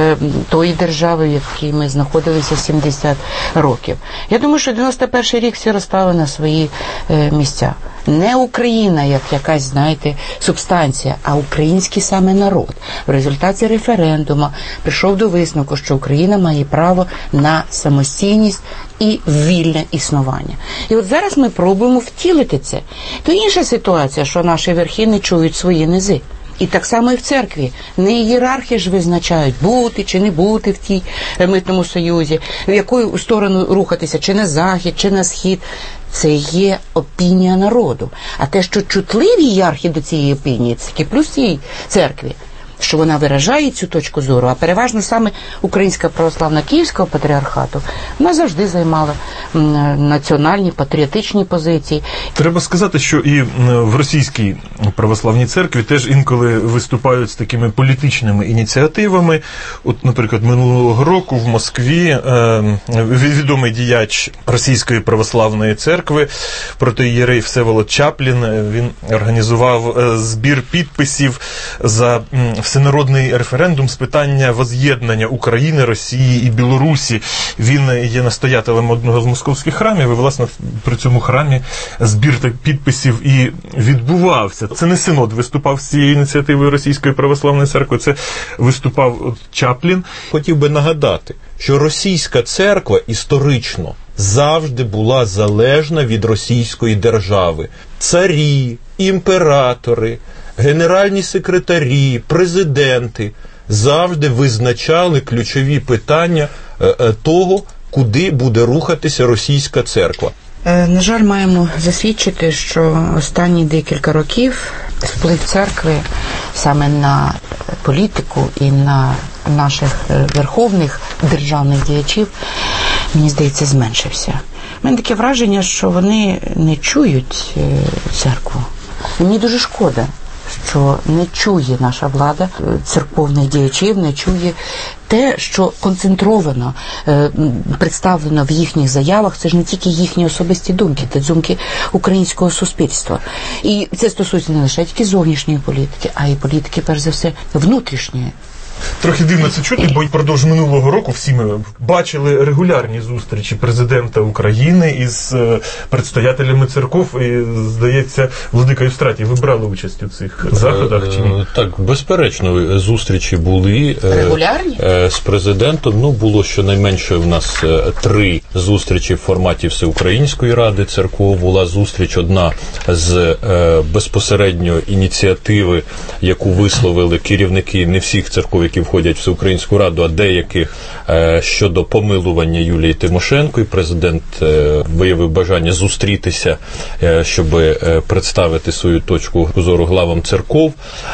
тої держави, в якій ми знаходилися сімдесят років. Я думаю, що дев'яносто перший рік всі розставили на свої місця. Не Україна, як якась, знаєте, субстанція, а український саме народ. В результаті референдуму прийшов до висновку, що Україна має право на самостійність і вільне існування. І от зараз ми пробуємо втілити це. То інша ситуація, що наші верхи не чують свої низи. І так само і в церкві. Не ієрархи ж визначають, бути чи не бути в тій митному союзі, в яку сторону рухатися, чи на захід, чи на схід. Це є опінія народу. А те, що чутливі ієрархи до цієї опінії, це таки плюс цієї церкві. що вона виражає цю точку зору, а переважно саме Українська православна Київського патріархату, вона завжди займала національні, патріотичні позиції. Треба сказати, що і в російській православній церкві теж інколи виступають з такими політичними ініціативами. От, наприклад, минулого року в Москві е, відомий діяч Російської православної церкви, протоієрей Всеволод Чаплін, він організував збір підписів за всенародний референдум з питання воз'єднання України, Росії і Білорусі. Він є настоятелем одного з московських храмів, і, власне, при цьому храмі збір підписів і відбувався. Це не синод виступав з цією ініціативою Російської православної церкви, це виступав Чаплін. Хотів би нагадати, що російська церква історично завжди була залежна від російської держави. Царі, імператори, генеральні секретарі, президенти завжди визначали ключові питання того, куди буде рухатися російська церква. На жаль, маємо засвідчити, що останні декілька років вплив церкви саме на політику і на наших верховних державних діячів, мені здається, зменшився. У мене таке враження, що вони не чують церкву. Мені дуже шкода, що не чує наша влада церковних діячів, не чує те, що концентровано е, представлено в їхніх заявах. Це ж не тільки їхні особисті думки, це думки українського суспільства. І це стосується не лише тільки зовнішньої політики, а й політики, перш за все, внутрішньої. Трохи дивно це чути, бо й продовж минулого року всі ми бачили регулярні зустрічі президента України із предстоятелями церков. І, здається, владика Євстратій, ви брали участь у цих заходах чи ні? Так, безперечно, зустрічі були. Регулярні? З президентом. Ну, було щонайменше в нас три зустрічі в форматі Всеукраїнської ради церков. Була зустріч одна з безпосередньо ініціативи, яку висловили керівники не всіх церков, які входять в Всеукраїнську раду, а деяких е, щодо помилування Юлії Тимошенко, і президент е, виявив бажання зустрітися, е, щоб е, представити свою точку зору главам церков.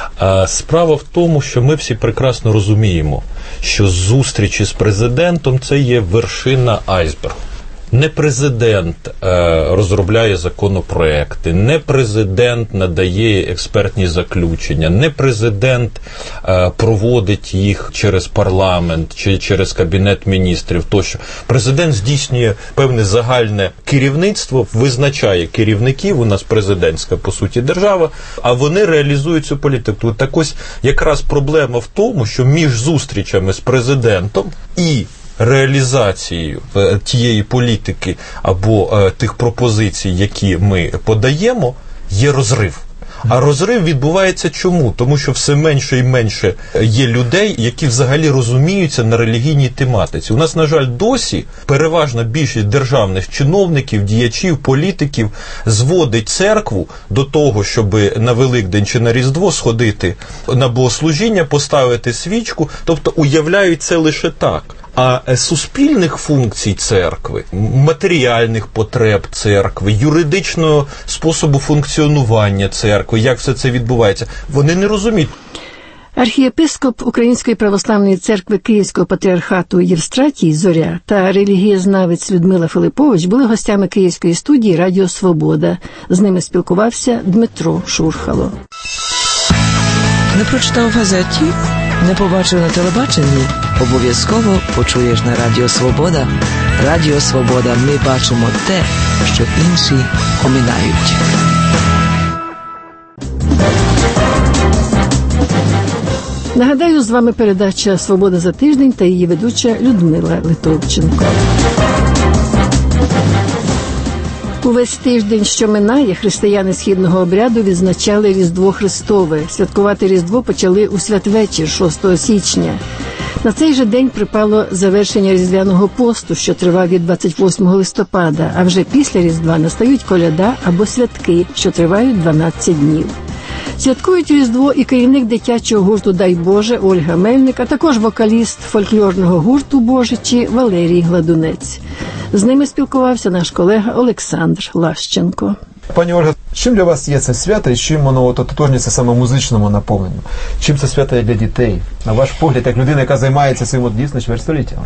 А справа в тому, що ми всі прекрасно розуміємо, що зустрічі з президентом – це є вершина айсбергу. Не президент е, розробляє законопроекти, не президент надає експертні заключення, не президент е, проводить їх через парламент чи через Кабінет міністрів тощо. Президент здійснює певне загальне керівництво, визначає керівників, у нас президентська, по суті, держава, а вони реалізують цю політику. Так ось якраз проблема в тому, що між зустрічами з президентом і реалізацією тієї політики або е, тих пропозицій, які ми подаємо, є розрив. А розрив відбувається чому? Тому що все менше і менше є людей, які взагалі розуміються на релігійній тематиці. У нас, на жаль, досі переважна більшість державних чиновників, діячів, політиків зводить церкву до того, щоб на Великдень чи на Різдво сходити на богослужіння, поставити свічку, тобто уявляють це лише так. А суспільних функцій церкви, матеріальних потреб церкви, юридичного способу функціонування церкви, як все це відбувається, вони не розуміють. Архієпископ Української православної церкви Київського патріархату Євстратій Зоря та релігієзнавець Людмила Филиппович були гостями Київської студії Радіо Свобода. З ними спілкувався Дмитро Шурхало. Не прочитав в газеті? Не побачив на телебаченні? Обов'язково почуєш на Радіо Свобода. Радіо Свобода. Ми бачимо те, що інші оминають. Нагадаю, з вами передача «Свобода за тиждень» та її ведуча Людмила Литовченко. Увесь тиждень, що минає, християни східного обряду відзначали Різдво Христове. Святкувати Різдво почали у святвечір, шостого січня. На цей же день припало завершення Різдвяного посту, що тривав від двадцять восьмого листопада, а вже після Різдва настають коляда або святки, що тривають дванадцять днів. Святкують Різдво і керівник дитячого гурту «Дай Боже» Ольга Мельник, а також вокаліст фольклорного гурту «Божичі» Валерій Гладунець. З ними спілкувався наш колега Олександр Лащенко. Пані Ольга, чим для вас є це свято і чим воно ототожнюється саме музичному наповненню? Чим це свято є для дітей? На ваш погляд, як людина, яка займається цим от дійсно чверть століття?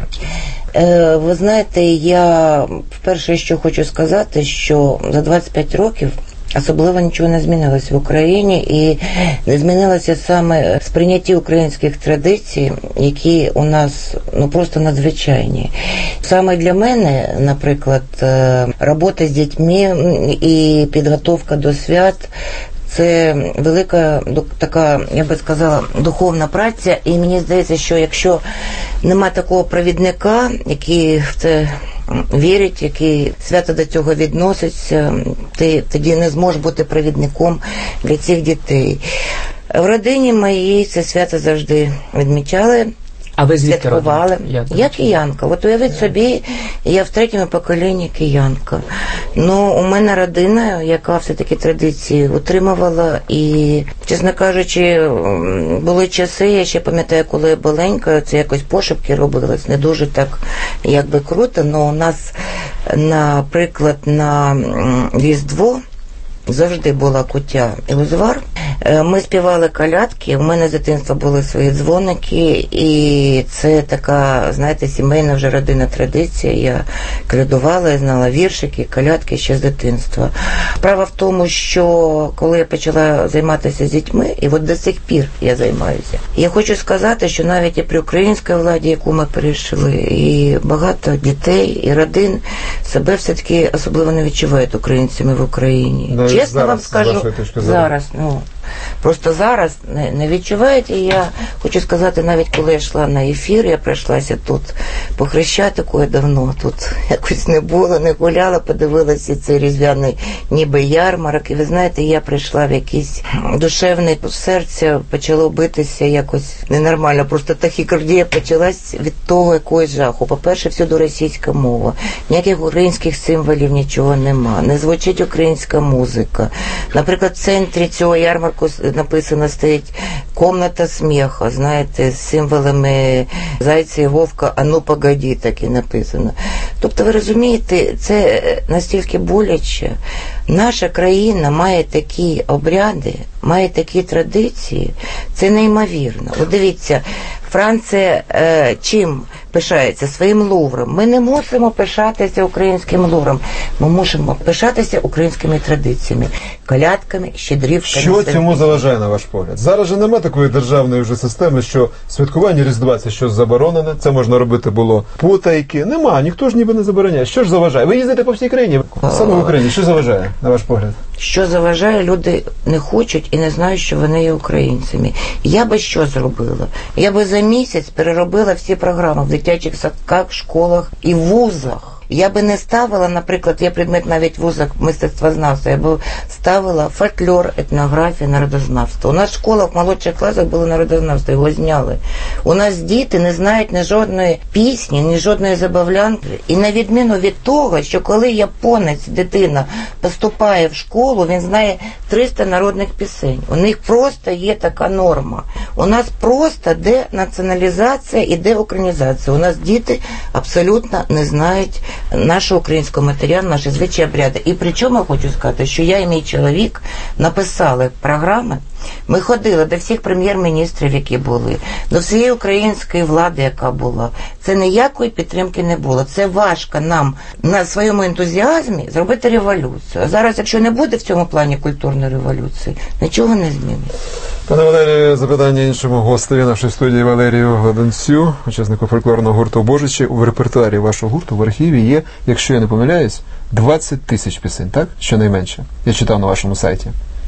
Е, ви знаєте, я вперше, що хочу сказати, що за двадцять п'ять років особливо нічого не змінилося в Україні, і не змінилося саме сприйняття українських традицій, які у нас ну просто надзвичайні. Саме для мене, наприклад, робота з дітьми і підготовка до свят – це велика така, я би сказала, духовна праця, і мені здається, що якщо нема такого провідника, який в це вірить, який свято до цього відноситься, ти тоді не зможеш бути провідником для цих дітей. В родині моїй це свято завжди відмічали. А ви звідки святкували. Я, я киянка. От уявіть собі, я в третьому поколінні киянка. Ну, у мене родина, яка все-таки традиції утримувала. І, чесно кажучи, були часи, я ще пам'ятаю, коли я маленька, це якось пошепки робилось, не дуже так, якби круто, але у нас, наприклад, на Різдво завжди була куття і узвар. Ми співали колядки, у мене з дитинства були свої дзвоники, і це така, знаєте, сімейна вже родинна традиція. Я колядувала, я знала віршики, колядки ще з дитинства. Справа в тому, що коли я почала займатися з дітьми, і от до сих пір я займаюся, я хочу сказати, що навіть і при українській владі, яку ми перейшли, і багато дітей, і родин себе все-таки особливо не відчувають українцями в Україні. Ну, чесно зараз, вам скажу, зараз, ну, просто зараз не, не відчувають, і я хочу сказати, навіть коли я йшла на ефір, я прийшлася тут по Хрещатику, я давно тут якось не було, не гуляла, подивилася цей різдвяний ніби ярмарок, і ви знаєте, я прийшла в якийсь душевний, серце почало битися якось ненормально, просто тахікардія почалась від того якогось жаху. По-перше, всюди російська мова, ніяких українських символів, нічого нема, не звучить українська музика. Наприклад, в центрі цього ярмарку написано стоїть «Комната сміха», знаєте, з символами зайця і вовка, «А ну погоді», так і написано. Тобто, ви розумієте, це настільки боляче. Наша країна має такі обряди, має такі традиції, це неймовірно. От дивіться, Франція е, чим пишається? Своїм Лувром. Ми не мусимо пишатися українським Лувром. Ми мусимо пишатися українськими традиціями, колядками, щедрівками. Що цьому заважає, на ваш погляд? Зараз же немає такої державної вже системи, що святкування Різдва – це щось заборонене, це можна робити було потайки. Нема, ніхто ж ніби не забороняє. Що ж заважає? Ви їздите по всій країні, саме в Україні. Що заважає, на ваш погляд? Що заважає? Люди не хочуть і не знають, що вони є українцями. Я би що зробила? Я би за місяць переробила всі програми в дитячих садках, школах і вузах. Я би не ставила, наприклад, є предмет навіть в вузах мистецтвознавства, я би ставила фольклор, етнографія, народознавство. У нас в школах, в молодших класах було народознавство, його зняли. У нас діти не знають ні жодної пісні, ні жодної забавлянки. І на відміну від того, що коли японець, дитина, поступає в школу, він знає триста народних пісень. У них просто є така норма. У нас просто денаціоналізація і деукраїнізація. У нас діти абсолютно не знають нашого українського матеріалу, наші звичаї, обряди. І причому я хочу сказати, що я і мій чоловік написали програми. Ми ходили до всіх прем'єр-міністрів, які були, до всієї української влади, яка була. Це ніякої підтримки не було. Це важко нам на своєму ентузіазмі зробити революцію. А зараз, якщо не буде в цьому плані культурної революції, нічого не зміниться. Пане Валерію, запитання іншому гостеві нашої студії Валерію Гладенцю, учаснику фольклорного гурту «Божичі». У репертуарі вашого гурту в архіві є, якщо я не помиляюсь, двадцять тисяч пісень, так? Щонайменше. Я читав на вашому сайті.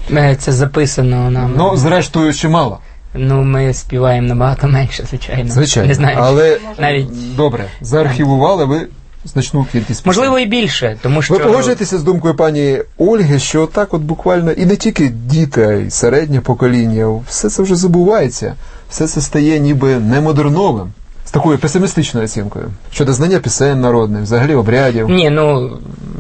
Це записано нам. Ну, зрештою, чимало. Ну, ми співаємо набагато менше, звичайно. Звичайно, не знаю, але навіть... добре, заархівували ви значну кількість пісень. Можливо, і більше, тому що... Ви погоджуєтеся з думкою пані Ольги, що так от буквально, і не тільки діти, а й середнє покоління, все це вже забувається, все це стає ніби немодерновим. З такою песимістичною оцінкою щодо знання пісень народних, взагалі обрядів. Ні, ну,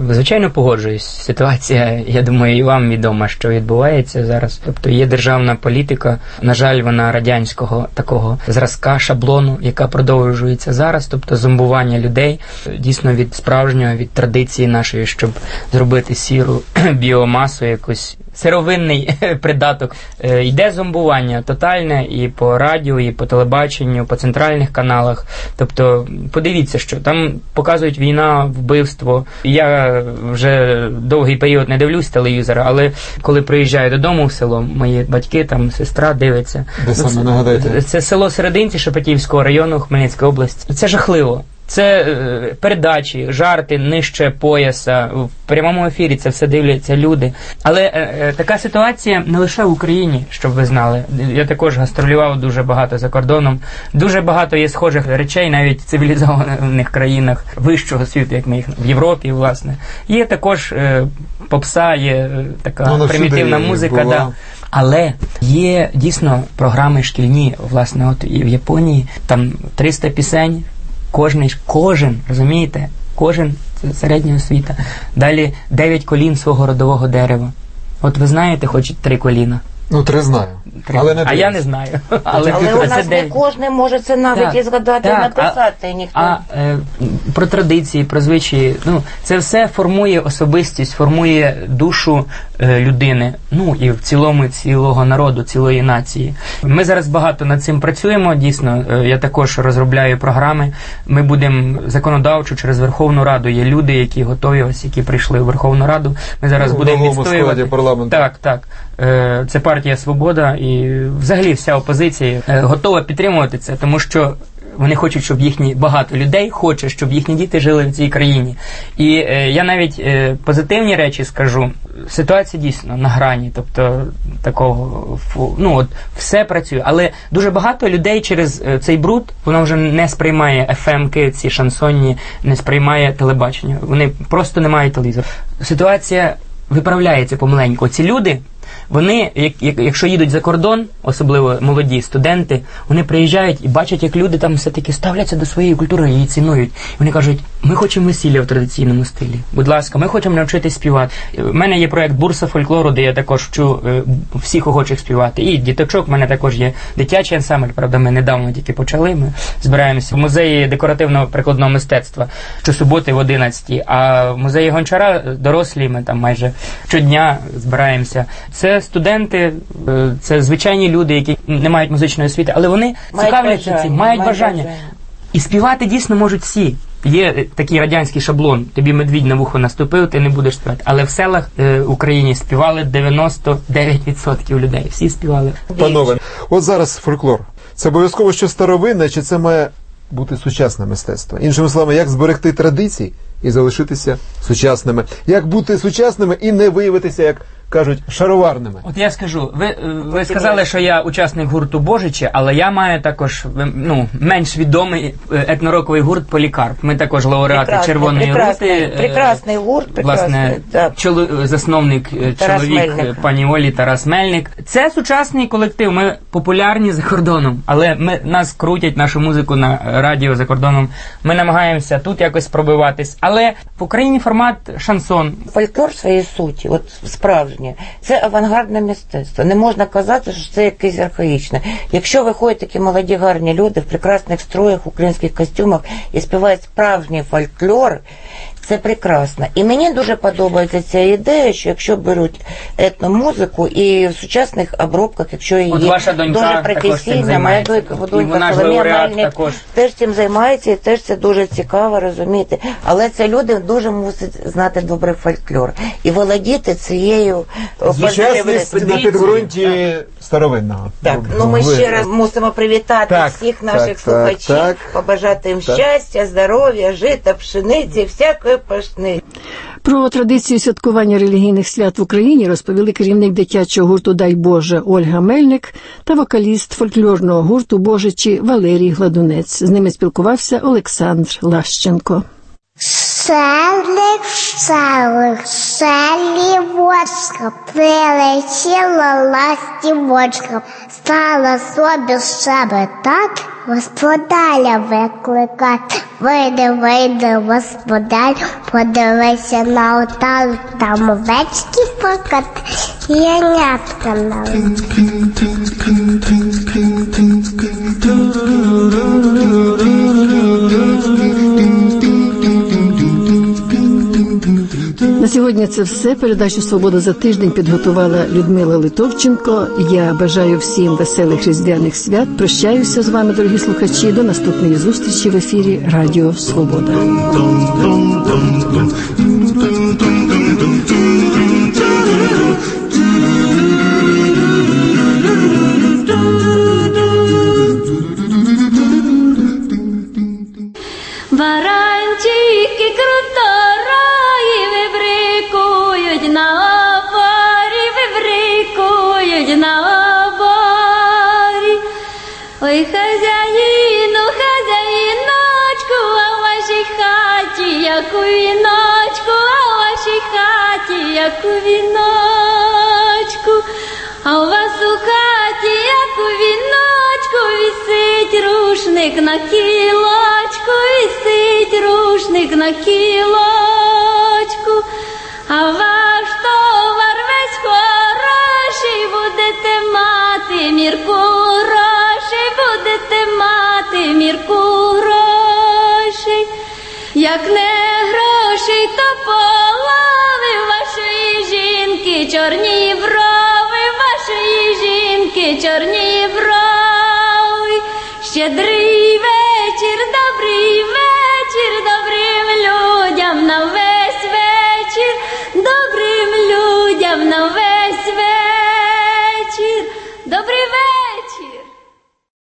Звичайно, погоджуюсь. Ситуація, я думаю, і вам відома, що відбувається зараз. Тобто є державна політика, на жаль, вона радянського такого зразка, шаблону, яка продовжується зараз, тобто зомбування людей, дійсно від справжнього, від традиції нашої, щоб зробити сіру біомасу, якусь сировинний придаток. Е, йде зомбування тотальне і по радіо, і по телебаченню, по центральних каналах. Тобто, подивіться, що там показують війна, вбивство. Я вже довгий період не дивлюсь телевізора, але коли приїжджаю додому в село, мої батьки, там сестра дивиться. Де саме, це, нагадайте? Це село Серединці Шепетівського району, Хмельницька область. Це жахливо. Це е, передачі, жарти нижче пояса, в прямому ефірі це все дивляться люди. Але е, е, така ситуація не лише в Україні, щоб ви знали. Я також гастролював дуже багато за кордоном. Дуже багато є схожих речей навіть в цивілізованих країнах вищого світу, як ми їх в Європі, власне. Є також е, попса, є е, така ну, примітивна музика. Да. Але є дійсно програми шкільні, власне, от і в Японії, там триста пісень. Кожен, кожен, розумієте? Кожен, це середня освіта. Далі дев'ять колін свого родового дерева. От ви знаєте хоч три коліна? Ну, три знаю. Три. Але не а я не знаю. Але, Але у нас не кожен може це навіть так, і згадати, так, і написати. А, ніхто. а е, про традиції, про звичаї, ну, це все формує особистість, формує душу е, людини, ну, і в цілому цілого народу, цілої нації. Ми зараз багато над цим працюємо, дійсно. Е, я також розробляю програми. Ми будемо законодавчо через Верховну Раду. Є люди, які готові, ось, які прийшли в Верховну Раду. Ми зараз ну, будемо відстоювати. Парламенту. Так, так. Е, це партія «Свобода» і взагалі вся опозиція е, готова підтримувати це, тому що вони хочуть, щоб їхні багато людей хоче, щоб їхні діти жили в цій країні. І е, я навіть е, позитивні речі скажу. Ситуація дійсно на грані, тобто такого, фу, ну от все працює, але дуже багато людей через е, цей бруд, воно вже не сприймає еф емки, ці шансонні, не сприймає телебачення. Вони просто не мають телевізора. Ситуація виправляється помаленьку. Ці люди, вони, як, як, якщо їдуть за кордон, особливо молоді студенти, вони приїжджають і бачать, як люди там все-таки ставляться до своєї культури, її цінують. І вони кажуть, ми хочемо весілля в традиційному стилі. Будь ласка, ми хочемо навчитись співати. У мене є проєкт «Бурса фольклору», де я також вчу е, всіх охочих співати. І діточок, у мене також є дитячий ансамбль, правда, ми недавно тільки почали. Ми збираємося в музеї декоративно-прикладного мистецтва щосуботи в одинадцятій, а в музеї Гончара дорослі, ми там майже щодня збираємося. Це студенти, це звичайні люди, які не мають музичної освіти, але вони мають цікавляться цим, мають, мають бажання. бажання. І співати дійсно можуть всі. Є такий радянський шаблон, тобі медвідь на вухо наступив, ти не будеш співати. Але в селах е, Україні співали дев'яносто дев'ять відсотків людей. Всі співали. Панове, от зараз фольклор. Це обов'язково що старовинне, чи це має бути сучасне мистецтво? Іншими словами, як зберегти традиції і залишитися сучасними? Як бути сучасними і не виявитися, як кажуть, шароварними? От я скажу, ви, ви сказали, що я учасник гурту «Божичі», але я маю також, ну, менш відомий етнороковий гурт «Полікарп». Ми також лауреати прекрасний, Червоної прекрасний, рути. Прекрасний гурт, прекрасний. Власне, так. чоло, засновник, Тарас чоловік Мельник. пані Олі Тарас Мельник. Це сучасний колектив, ми популярні за кордоном, але ми, нас крутять нашу музику на радіо за кордоном. Ми намагаємося тут якось пробиватись, але в Україні формат шансон. Фольклор в своїй суті, от справжній, це авангардне мистецтво. Не можна казати, що це якесь архаїчне. Якщо виходять такі молоді гарні люди в прекрасних строях, українських костюмах і співають справжній фольклор, це прекрасно. І мені дуже подобається ця ідея, що якщо беруть етномузику і в сучасних обробках, якщо її дуже професійна, моя донька Соломія Мельник теж цим займається і теж це дуже цікаво, розумієте. Але це люди дуже мусять знати добрий фольклор і володіти цією сучасність на підґрунті старовинного. Так, ну ми ще раз мусимо привітати так, всіх наших так, слухачів, так, побажати їм так. щастя, здоров'я, жита, пшениці, всякої пашни. Про традицію святкування релігійних свят в Україні розповіли керівник дитячого гурту «Дай Боже» Ольга Мельник та вокаліст фольклорного гурту «Божичі» Валерій Гладунець. З ними спілкувався Олександр Лащенко. Шелик, шелик, шелівочка, прилетіла ластівочка, стала собі щебетати, господаря викликати. Вийде, вийде господар, подивися на оталу, там овечки покат, і янятка на На сьогодні це все. Передачу «Свобода за тиждень» підготувала Людмила Литовченко. Я бажаю всім веселих різдвяних свят. Прощаюся з вами, дорогі слухачі. До наступної зустрічі в ефірі Радіо Свобода. Баранчики крутораї вибрикують на барі, вибрикують на барі. Ой, хазяїну, хазяїночку, а в вашій хаті, як у віночку, а в вашій хаті, як у віночку, а у вас у хаті, як у віночку, висить рушник на кілочку, висить рушник на кілочку, а ваш товар весь хороший, будете мати мірку грошей, будете мати мірку грошей. Як не грошей, то полови вашої жінки, чорні брови, вашої жінки, чорні брови, щедрий